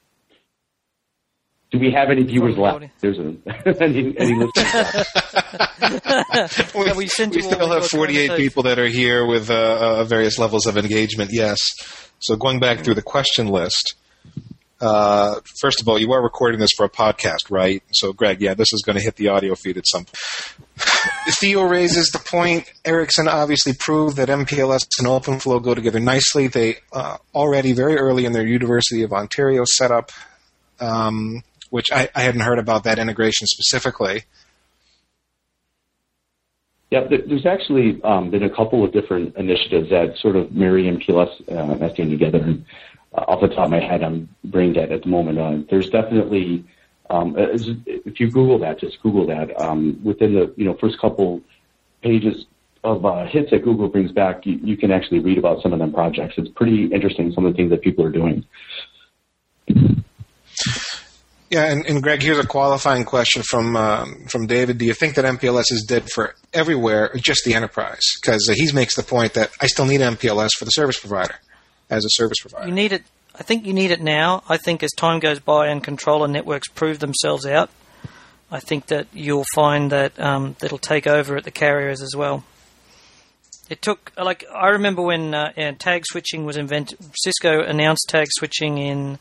do we have any viewers left? There's a, any, any listeners left? we, yeah, we, we still have forty-eight people that are here with uh, uh, various levels of engagement. Yes. So going back through the question list. Uh, first of all, you are recording this for a podcast, right? So, Greg, yeah, this is going to hit the audio feed at some point. Theo raises the point. Ericsson obviously proved that M P L S and OpenFlow go together nicely. They uh, already very early in their University of Ontario setup, um, which I, I hadn't heard about that integration specifically. Yeah, there's actually um, been a couple of different initiatives that sort of marry M P L S uh, and S D N together. And, Uh, off the top of my head, I'm brain dead at the moment. Uh, there's definitely, um, if you Google that, just Google that. Um, within the you know first couple pages of uh, hits that Google brings back, you, you can actually read about some of them projects. It's pretty interesting, some of the things that people are doing. Yeah, and, and Greg, here's a qualifying question from um, from David. Do you think that M P L S is dead for everywhere, or just the enterprise? Because uh, he makes the point that I still need M P L S for the service provider. As a service provider. You need it. I think you need it now. I think as time goes by and controller networks prove themselves out, I think that you'll find that um, that'll take over at the carriers as well. It took, like, I remember when uh, yeah, tag switching was invented. Cisco announced tag switching in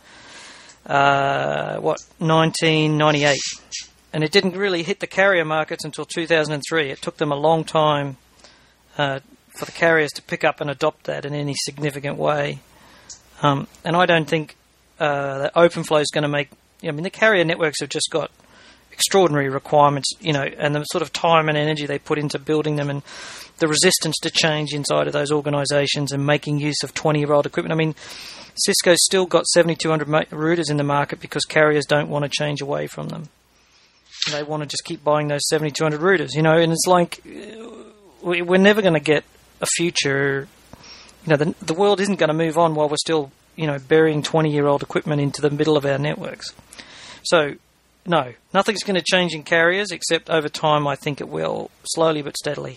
uh, what nineteen ninety-eight, and it didn't really hit the carrier markets until two thousand three. It took them a long time. Uh, for the carriers to pick up and adopt that in any significant way. Um, and I don't think uh, that OpenFlow is going to make... I mean, the carrier networks have just got extraordinary requirements, you know, and the sort of time and energy they put into building them and the resistance to change inside of those organisations and making use of twenty-year-old equipment. I mean, Cisco's still got seventy-two hundred routers in the market because carriers don't want to change away from them. They want to just keep buying those seventy-two hundred routers, you know, and it's like... We're never going to get a future, you know, the, the world isn't going to move on while we're still, you know, burying twenty-year-old equipment into the middle of our networks. So, no, nothing's going to change in carriers, except over time I think it will, slowly but steadily.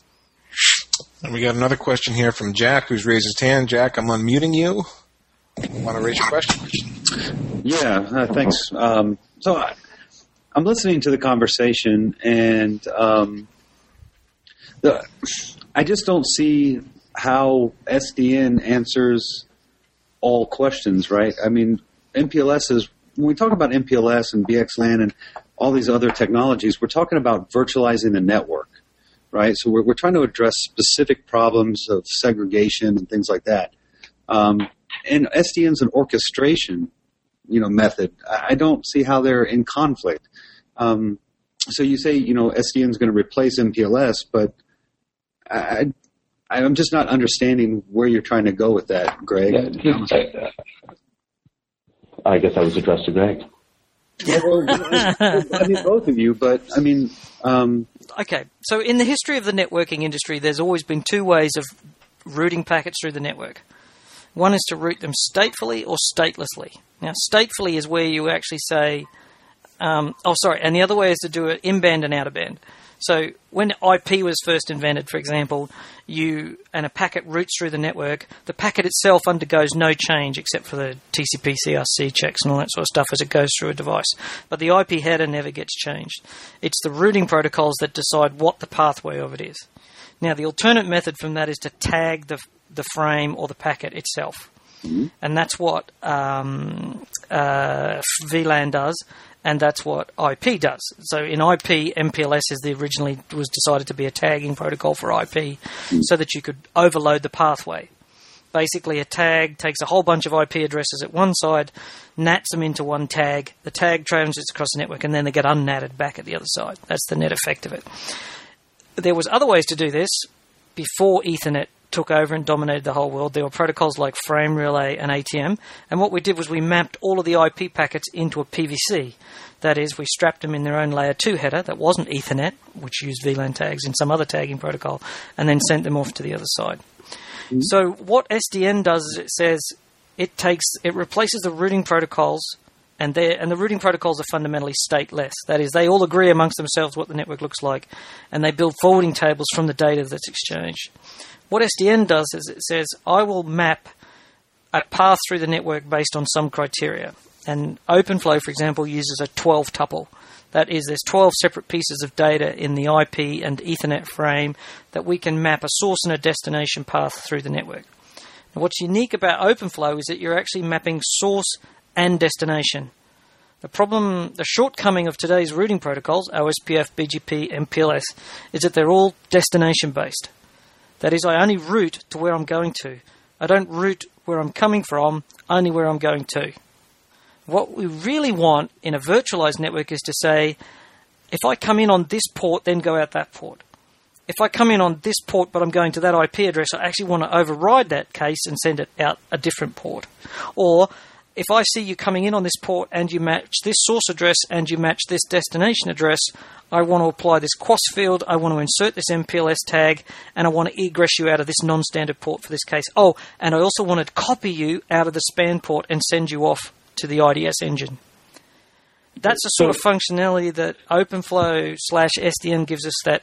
And we got another question here from Jack, who's raised his hand. Jack, I'm unmuting you. You want to raise your question? Yeah, uh, thanks. Um, so I, I'm listening to the conversation, and um, the, I just don't see how S D N answers all questions, right? I mean, M P L S is, when we talk about M P L S and V X LAN and all these other technologies, we're talking about virtualizing the network, right? So we're, we're trying to address specific problems of segregation and things like that. Um, and S D N's an orchestration, you know, method. I don't see how they're in conflict. Um, so you say, you know, S D N's going to replace M P L S, but I, I'm just not understanding where you're trying to go with that, Greg. Yeah, I guess I was addressed to Greg. Yeah, well, I mean, both of you, but I mean... Um, okay, so in the history of the networking industry, there's always been two ways of routing packets through the network. One is to route them statefully or statelessly. Now, statefully is where you actually say... Um, oh, sorry, and the other way is to do it in-band and out-of-band. So when I P was first invented, for example, you and a packet routes through the network, the packet itself undergoes no change except for the T C P C R C checks and all that sort of stuff as it goes through a device. But the I P header never gets changed. It's the routing protocols that decide what the pathway of it is. Now, the alternate method from that is to tag the the frame or the packet itself. Mm-hmm. And that's what um, uh, V LAN does. And that's what I P does. So in I P, M P L S is the originally was decided to be a tagging protocol for I P, mm. so that you could overload the pathway. basically a tag takes a whole bunch of I P addresses at one side, nats them into one tag, the tag transits across the network, and then they get unnatted back at the other side. That's the net effect of it. There was other ways to do this before Ethernet took over and dominated the whole world. There were protocols like Frame Relay and A T M, and what we did was we mapped all of the I P packets into a P V C. That is, we strapped them in their own layer two header that wasn't Ethernet, which used V LAN tags in some other tagging protocol, and then sent them off to the other side. Mm-hmm. So what S D N does is it says it takes it replaces the routing protocols, and they and the routing protocols are fundamentally stateless. That is, they all agree amongst themselves what the network looks like, and they build forwarding tables from the data that's exchanged. What S D N does is it says, I will map a path through the network based on some criteria. And OpenFlow, for example, uses a twelve tuple. That is, there's twelve separate pieces of data in the I P and Ethernet frame that we can map a source and a destination path through the network. Now, what's unique about OpenFlow is that you're actually mapping source and destination. The problem, the shortcoming of today's routing protocols, O S P F, B G P, M P L S, is that they're all destination-based. That is, I only route to where I'm going to. I don't route where I'm coming from, only where I'm going to. What we really want in a virtualized network is to say, if I come in on this port, then go out that port. If I come in on this port, but I'm going to that I P address, I actually want to override that case and send it out a different port. Or if I see you coming in on this port and you match this source address and you match this destination address, I want to apply this Q O S field, I want to insert this M P L S tag, and I want to egress you out of this non-standard port for this case. Oh, and I also want to copy you out of the span port and send you off to the I D S engine. That's the sort of functionality that OpenFlow slash S D N gives us that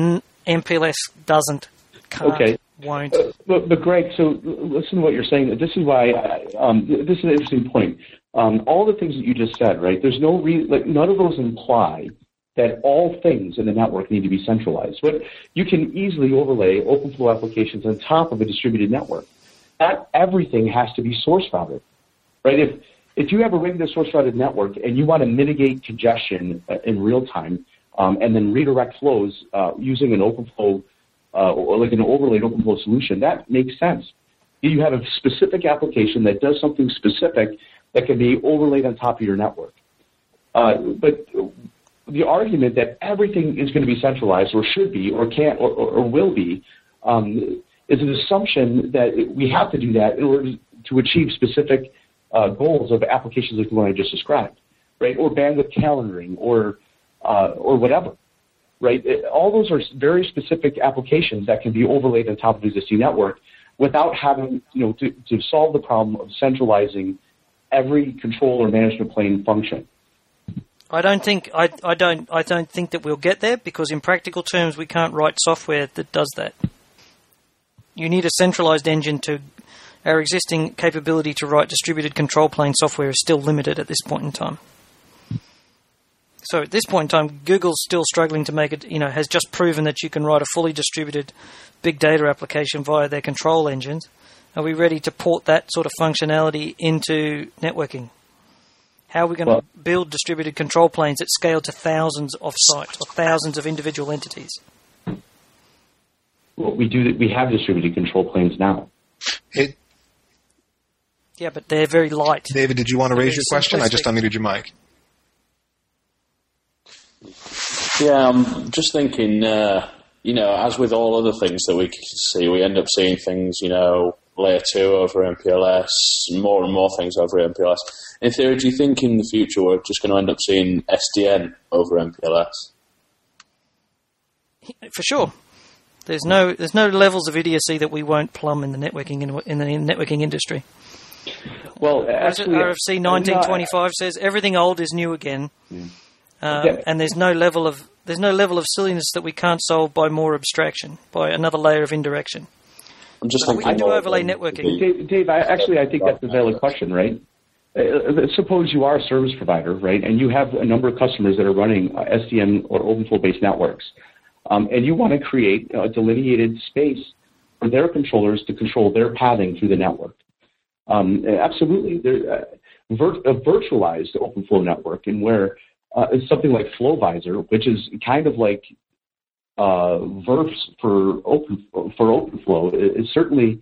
M P L S doesn't, can't, okay. won't. Uh, but, but Greg, so listen to what you're saying. This is why, I, um, this is an interesting point. Um, all the things that you just said, right, there's no re- like, none of those imply that all things in the network need to be centralized. But you can easily overlay OpenFlow applications on top of a distributed network. Not everything has to be source routed, right? If If you have a regular source-routed network and you want to mitigate congestion uh, in real time um, and then redirect flows uh, using an OpenFlow uh, or like an overlaid OpenFlow solution, that makes sense. You have a specific application that does something specific that can be overlaid on top of your network. Uh, but the argument that everything is going to be centralized or should be or can't or, or, or will be um, is an assumption that we have to do that in order to achieve specific Uh, goals of applications like the one I just described, right? Or bandwidth calendaring, or uh, or whatever, right? It, all those are very specific applications that can be overlaid on top of the existing network without having, you know, to, to solve the problem of centralizing every control or management plane function. I don't think I, I don't I don't think that we'll get there because in practical terms we can't write software that does that. You need a centralized engine to. Our existing capability to write distributed control plane software is still limited at this point in time. So at this point in time, Google's still struggling to make it, you know, has just proven that you can write a fully distributed big data application via their control engines. Are we ready to port that sort of functionality into networking? How are we going well, to build distributed control planes at scale to thousands of sites or thousands of individual entities? Well, we do. We have distributed control planes now. It, Yeah, but they're very light. David, did you want to raise your question? I just unmuted your mic. Yeah, I'm just thinking, uh, you know, as with all other things that we see, we end up seeing things, you know, layer two over M P L S, more and more things over M P L S. In theory, do you think in the future we're just going to end up seeing S D N over M P L S? For sure. There's no there's no levels of idiocy that we won't plumb in the networking in, in the networking industry. Well, actually, R F C nineteen twenty-five says everything old is new again, yeah. uh, yeah. and there's no level of there's no level of silliness that we can't solve by more abstraction, by another layer of indirection. I'm just so we can do overlay networking. Dave, Dave I, actually, I think that's a valid question, right? Uh, suppose you are a service provider, right, and you have a number of customers that are running uh, S D N or OpenFlow-based networks, um, and you want to create a delineated space for their controllers to control their pathing through the network. Um, absolutely, there, uh, vir- a virtualized OpenFlow network, and where uh, it's something like FlowVisor, which is kind of like uh, V E R Fs for Open for OpenFlow, is certainly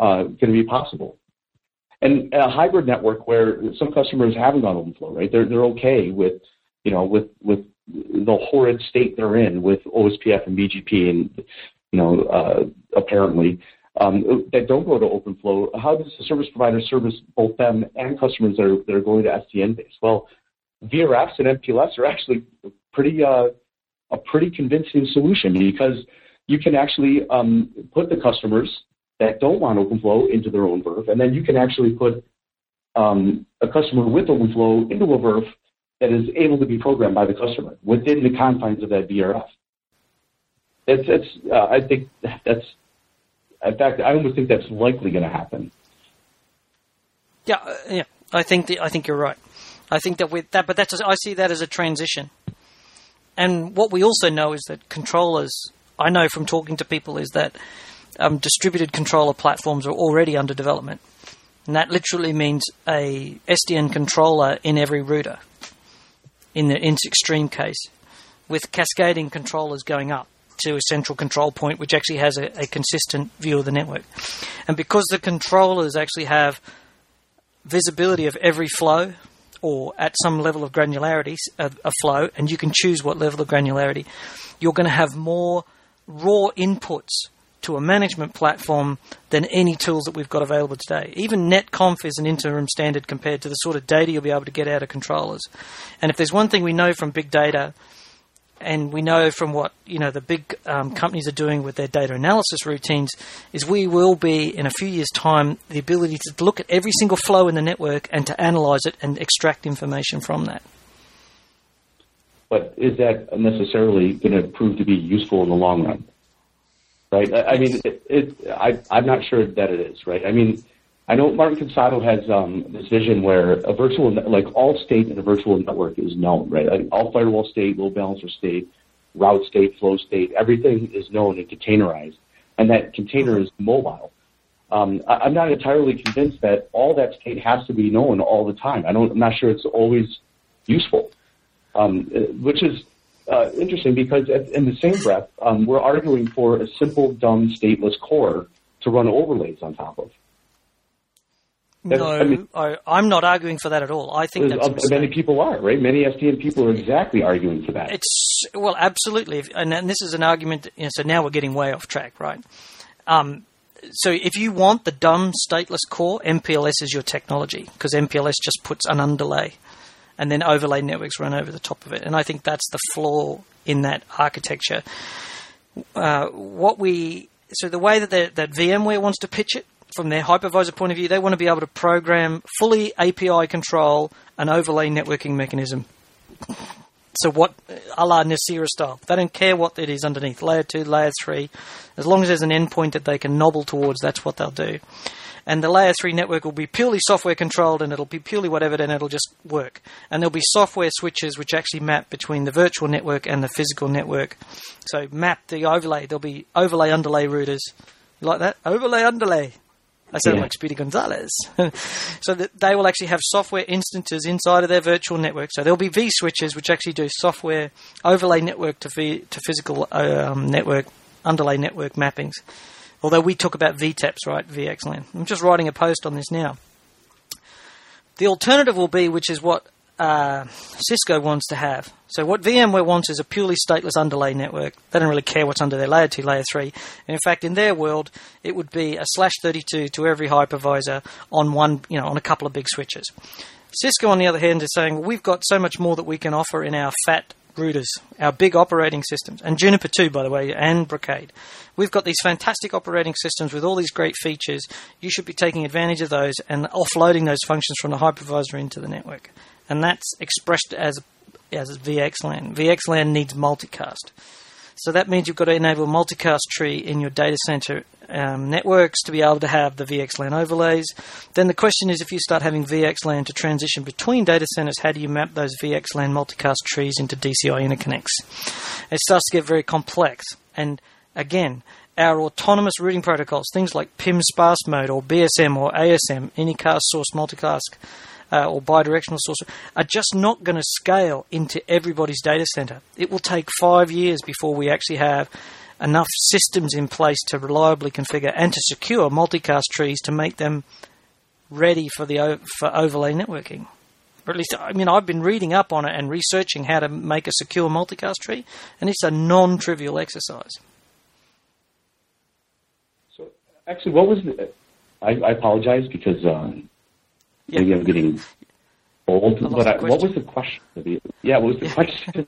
uh, going to be possible. And a hybrid network where some customers haven't gone OpenFlow, right? They're they're okay with, you know, with with the horrid state they're in with O S P F and B G P, and you know, uh, apparently um, that don't go to OpenFlow. How does the service provider service both them and customers that are that are going to S D N based? Well, V R Fs and M P L S are actually pretty uh, a pretty convincing solution, because you can actually um, put the customers that don't want OpenFlow into their own V R F, and then you can actually put um, a customer with OpenFlow into a V R F that is able to be programmed by the customer within the confines of that V R F. It's, it's, uh, I think that's, in fact, I almost think that's likely going to happen. Yeah, uh, yeah, I think the, I think you're right. I think that with that, but that's I see that as a transition. And what we also know is that controllers, I know from talking to people, is that Um, distributed controller platforms are already under development. And that literally means a S D N controller in every router, in the in extreme case, with cascading controllers going up to a central control point, which actually has a, a consistent view of the network. And because the controllers actually have visibility of every flow, or at some level of granularity of, of flow, and you can choose what level of granularity, you're going to have more raw inputs to a management platform than any tools that we've got available today. Even netconf is an interim standard compared to the sort of data you'll be able to get out of controllers. And if there's one thing we know from big data, and we know from what you know the big um, companies are doing with their data analysis routines, is we will be, in a few years' time, the ability to look at every single flow in the network and to analyze it and extract information from that. But is that necessarily going to prove to be useful in the long run? Right. I mean, it, it, I, I'm not sure that it is. Right. I mean, I know Martin Casado has um, this vision where a virtual, like all state in a virtual network is known. Right. Like all firewall state, load balancer state, route state, flow state, everything is known and containerized, and that container is mobile. Um, I, I'm not entirely convinced that all that state has to be known all the time. I don't. I'm not sure it's always useful, um, which is. Uh, interesting, because in the same breath, um, we're arguing for a simple, dumb, stateless core to run overlays on top of. That's, no, I mean, I, I'm not arguing for that at all. I think that's uh, many people are, right? Many S D N people are exactly arguing for that. It's well, absolutely, and, and this is an argument. You know, so now we're getting way off track, right? Um, so if you want the dumb, stateless core, M P L S is your technology, because M P L S just puts an underlay. And then overlay networks run over the top of it. And I think that's the flaw in that architecture. Uh, what we so the way that the, that VMware wants to pitch it, from their hypervisor point of view, they want to be able to program fully A P I control an overlay networking mechanism. So what, a la Nicira style. They don't care what it is underneath, layer two, layer three. As long as there's an endpoint that they can nobble towards, that's what they'll do. And the layer three network will be purely software controlled, and it'll be purely whatever, and it'll just work. And there'll be software switches which actually map between the virtual network and the physical network. So map the overlay. There'll be overlay underlay routers. You like that? Overlay underlay. I sound yeah. like Speedy Gonzalez. So that they will actually have software instances inside of their virtual network. So there'll be V switches which actually do software overlay network to v, to physical um, network, underlay network mappings. Although we talk about V TAPs, right? V X LAN. I'm just writing a post on this now. The alternative will be, which is what uh, Cisco wants to have. So what VMware wants is a purely stateless underlay network. They don't really care what's under their layer two, layer three. And in fact, in their world, it would be a slash thirty-two to every hypervisor on one, you know, on a couple of big switches. Cisco, on the other hand, is saying, well, we've got so much more that we can offer in our fat routers, our big operating systems, and Juniper too, by the way, and Brocade. We've got these fantastic operating systems with all these great features. You should be taking advantage of those and offloading those functions from the hypervisor into the network. And that's expressed as as V X LAN. V X LAN needs multicast. So that means you've got to enable a multicast tree in your data center um, networks to be able to have the V X LAN overlays. Then the question is, if you start having V X LAN to transition between data centers, how do you map those V X LAN multicast trees into D C I interconnects? It starts to get very complex. And again, our autonomous routing protocols, things like P I M sparse mode or B S M or A S M, anycast source multicast, Uh, or bidirectional source, are just not going to scale into everybody's data center. It will take five years before we actually have enough systems in place to reliably configure and to secure multicast trees to make them ready for the for overlay networking. Or at least, I mean, I've been reading up on it and researching how to make a secure multicast tree, and it's a non-trivial exercise. So, actually, what was the... I, I apologize because um, yeah. maybe I'm getting old, I but I, what was the question? Yeah, what was the question?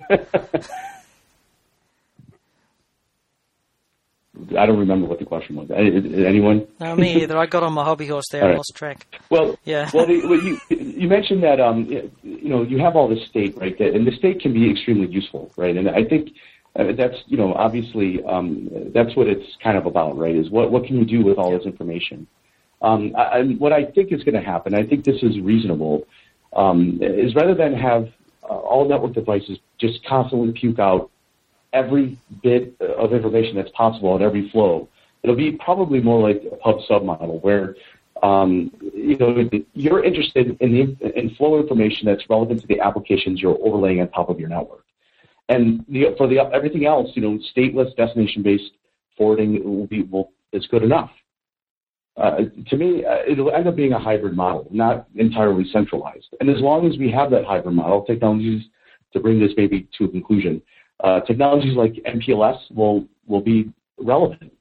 I don't remember what the question was. Anyone? No, me either. I got on my hobby horse there and right. lost track. Well, yeah. well, the, well you you mentioned that um, you know you have all this state, right? That, and the state can be extremely useful, right? And I think uh, that's you know obviously um, that's what it's kind of about, right? Is what what can you do with all this information? Um, I, and what I think is going to happen, I think this is reasonable, um, is rather than have uh, all network devices just constantly puke out every bit of information that's possible on every flow, it'll be probably more like a pub sub model where um, you know you're interested in the in flow information that's relevant to the applications you're overlaying on top of your network, and the, for the everything else, you know, stateless destination-based forwarding will be will is good enough. Uh, to me, uh, it'll end up being a hybrid model, not entirely centralized. And as long as we have that hybrid model, technologies to bring this maybe to a conclusion, uh, technologies like M P L S will will be relevant.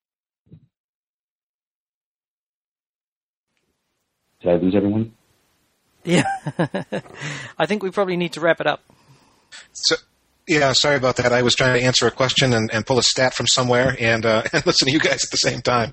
Did I lose everyone? Yeah, I think we probably need to wrap it up. So, yeah, sorry about that. I was trying to answer a question and, and pull a stat from somewhere and, uh, and listen to you guys at the same time.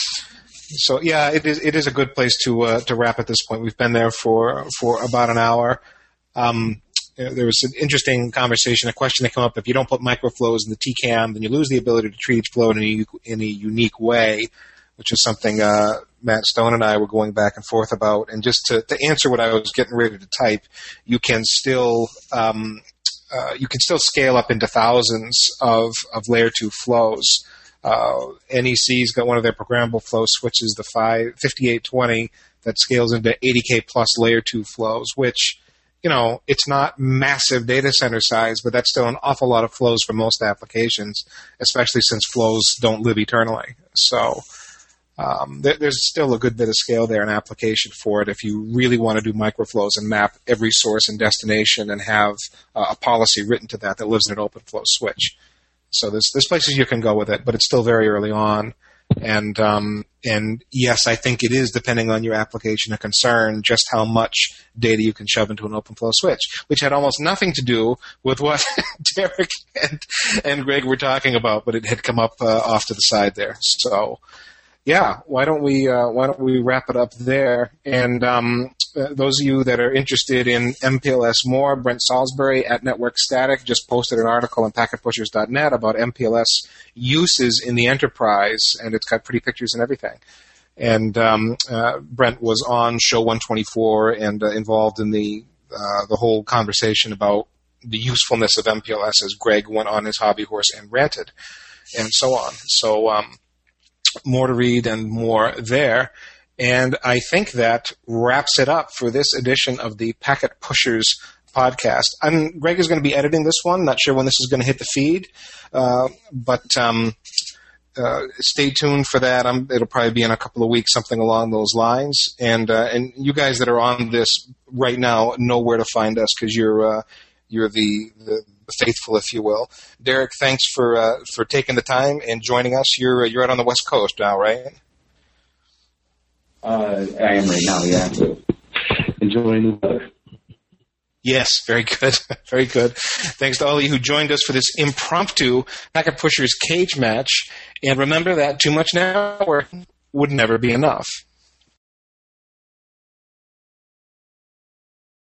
So yeah, it is it is a good place to uh, to wrap at this point. We've been there for for about an hour. Um, there was an interesting conversation, a question that came up: if you don't put microflows in the T CAM, then you lose the ability to treat each flow in a, in a unique way, which is something uh, Matt Stone and I were going back and forth about. And just to, to answer what I was getting ready to type, you can still um, uh, you can still scale up into thousands of of layer two flows. Uh, N E C's got one of their programmable flow switches, the fifty-eight twenty, that scales into eighty K plus layer two flows, which, you know, it's not massive data center size, but that's still an awful lot of flows for most applications, especially since flows don't live eternally. So um, there, there's still a good bit of scale there in application for it if you really want to do microflows and map every source and destination and have uh, a policy written to that that lives in an open flow switch. So there's, there's places you can go with it, but it's still very early on. And um, and yes, I think it is, depending on your application of concern, just how much data you can shove into an OpenFlow switch, which had almost nothing to do with what Derek and, and Greg were talking about, but it had come up uh, off to the side there. So yeah, why don't we uh, why don't we wrap it up there? And um, uh, those of you that are interested in M P L S more, Brent Salisbury at Network Static just posted an article on packet pushers dot net about M P L S uses in the enterprise, and it's got pretty pictures and everything. And um, uh, Brent was on show one twenty-four and uh, involved in the uh, the whole conversation about the usefulness of M P L S as Greg went on his hobby horse and ranted, and so on. So. Um, More to read and more there. And I think that wraps it up for this edition of the Packet Pushers podcast. I'm, Greg is going to be editing this one. Not sure when this is going to hit the feed, uh, but um, uh, stay tuned for that. I'm, it'll probably be in a couple of weeks, something along those lines. And uh, and you guys that are on this right now know where to find us because you're uh, you're the, the faithful, if you will. Derek, thanks for uh, for taking the time and joining us. You're uh, you're out on the West Coast now, right? Uh, I am right now, yeah. So enjoying the weather. Yes, very good, very good. Thanks to all of you who joined us for this impromptu Packet Pushers cage match. And remember that too much network would never be enough.